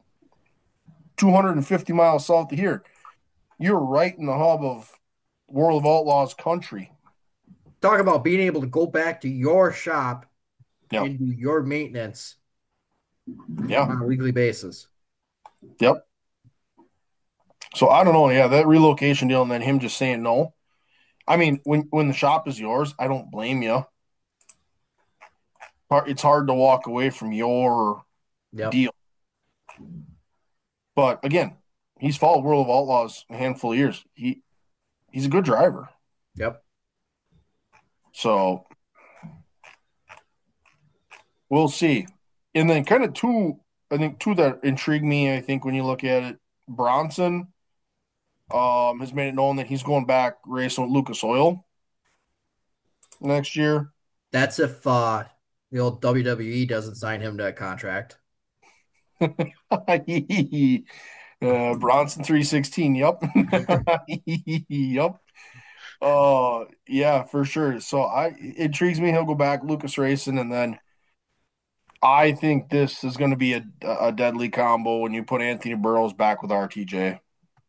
Speaker 1: 250 miles south of here. You're right in the hub of World of Outlaws country.
Speaker 3: Talk about being able to go back to your shop
Speaker 1: Yep.
Speaker 3: and do your maintenance
Speaker 1: Yeah.
Speaker 3: on a weekly basis.
Speaker 1: Yep. So I don't know. Yeah, that relocation deal and then him just saying no. I mean, when the shop is yours, I don't blame you. It's hard to walk away from your
Speaker 3: Yep.
Speaker 1: deal. But again, he's followed World of Outlaws a handful of years. He's a good driver.
Speaker 3: Yep.
Speaker 1: So we'll see. And then kind of two that intrigue me, I think, when you look at it, Bronson has made it known that he's going back racing with Lucas Oil next year.
Speaker 3: That's if the old WWE doesn't sign him to a contract.
Speaker 1: Bronson 316. Yep. Yep. Yeah, for sure. So it intrigues me. He'll go back Lucas Racing, and then I think this is going to be a deadly combo when you put Anthony Burrows back with RTJ.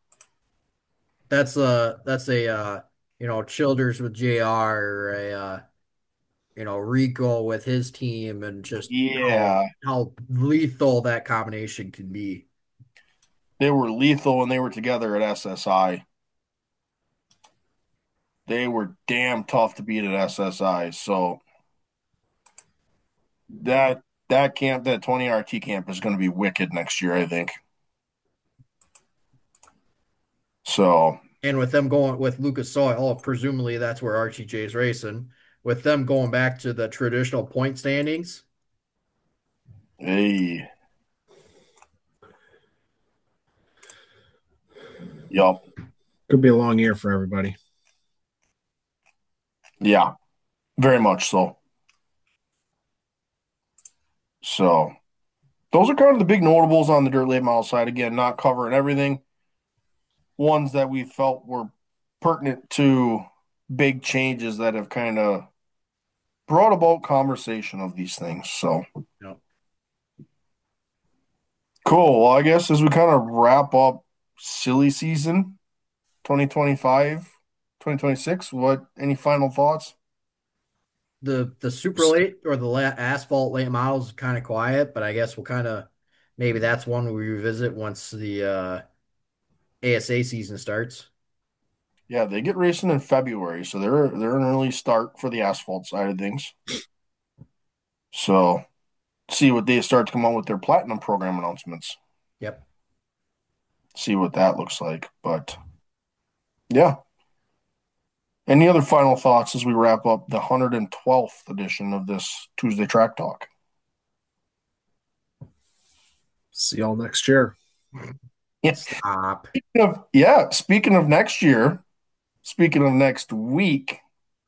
Speaker 3: That's a Childers with JR or a Rico with his team and just
Speaker 1: Yeah,
Speaker 3: how lethal that combination can be.
Speaker 1: they were lethal when they were together at SSI. They were damn tough to beat at SSI. So that that 20 RT camp is going to be wicked next year, I think. So
Speaker 3: And with them going with Lucas Oil, presumably that's where RTJ is racing. With them going back to the traditional point standings,
Speaker 1: hey, yup,
Speaker 2: Could be a long year for everybody.
Speaker 1: yeah, very much so. So those are kind of the big notables on the dirt late model side. Again, not covering everything. Ones that we felt were pertinent to big changes that have kind of brought about conversation of these things. So cool. Well, I guess as we kind of wrap up silly season 2025, 2026, any final thoughts?
Speaker 3: the super late or the asphalt late models is kind of quiet, but I guess we'll kind of maybe that's one we revisit once the ASA season starts.
Speaker 1: Yeah, they get racing in February, so they're an early start for the asphalt side of things. So see what they start to come out with their platinum program announcements.
Speaker 3: Yep.
Speaker 1: See what that looks like. But yeah. Any other final thoughts as we wrap up the 112th edition of this Tuesday Track Talk?
Speaker 2: See y'all next year.
Speaker 1: Yes.
Speaker 3: Stop.
Speaker 1: Speaking of next year, speaking of next week,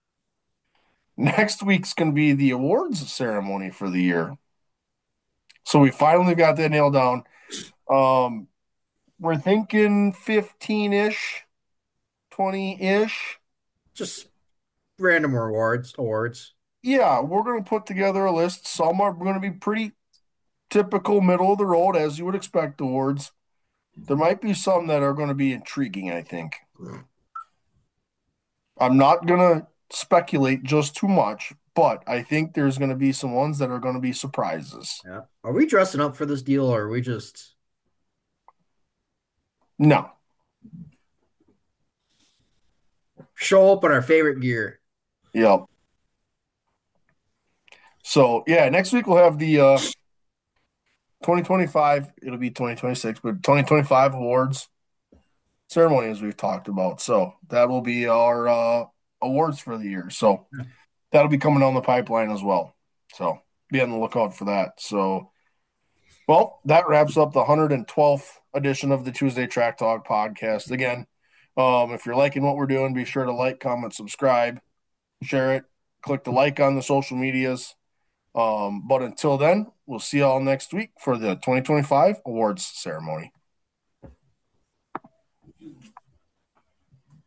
Speaker 1: next week's going to be the awards ceremony for the year. So we finally got that nailed down. We're thinking 15-ish, 20-ish.
Speaker 3: Just random awards.
Speaker 1: Yeah, we're going to put together a list. Some are going to be pretty typical middle of the road, as you would expect awards. There might be some that are going to be intriguing, I think. I'm not going to speculate just too much, but I think there's going to be some ones that are going to be surprises.
Speaker 3: Yeah. Are we dressing up for this deal or are we just
Speaker 1: No.
Speaker 3: show up in our favorite gear?
Speaker 1: Yep. So, yeah, next week we'll have the 2025, it'll be 2026, but 2025 awards ceremony as we've talked about. So that will be our awards for the year. So that'll be coming down the pipeline as well. So be on the lookout for that. So, well, that wraps up the 112th edition of the Tuesday Track Talk podcast. Again, if you're liking what we're doing, be sure to like, comment, subscribe, share it, click the like on the social medias. But until then, we'll see y'all next week for the 2025 awards ceremony.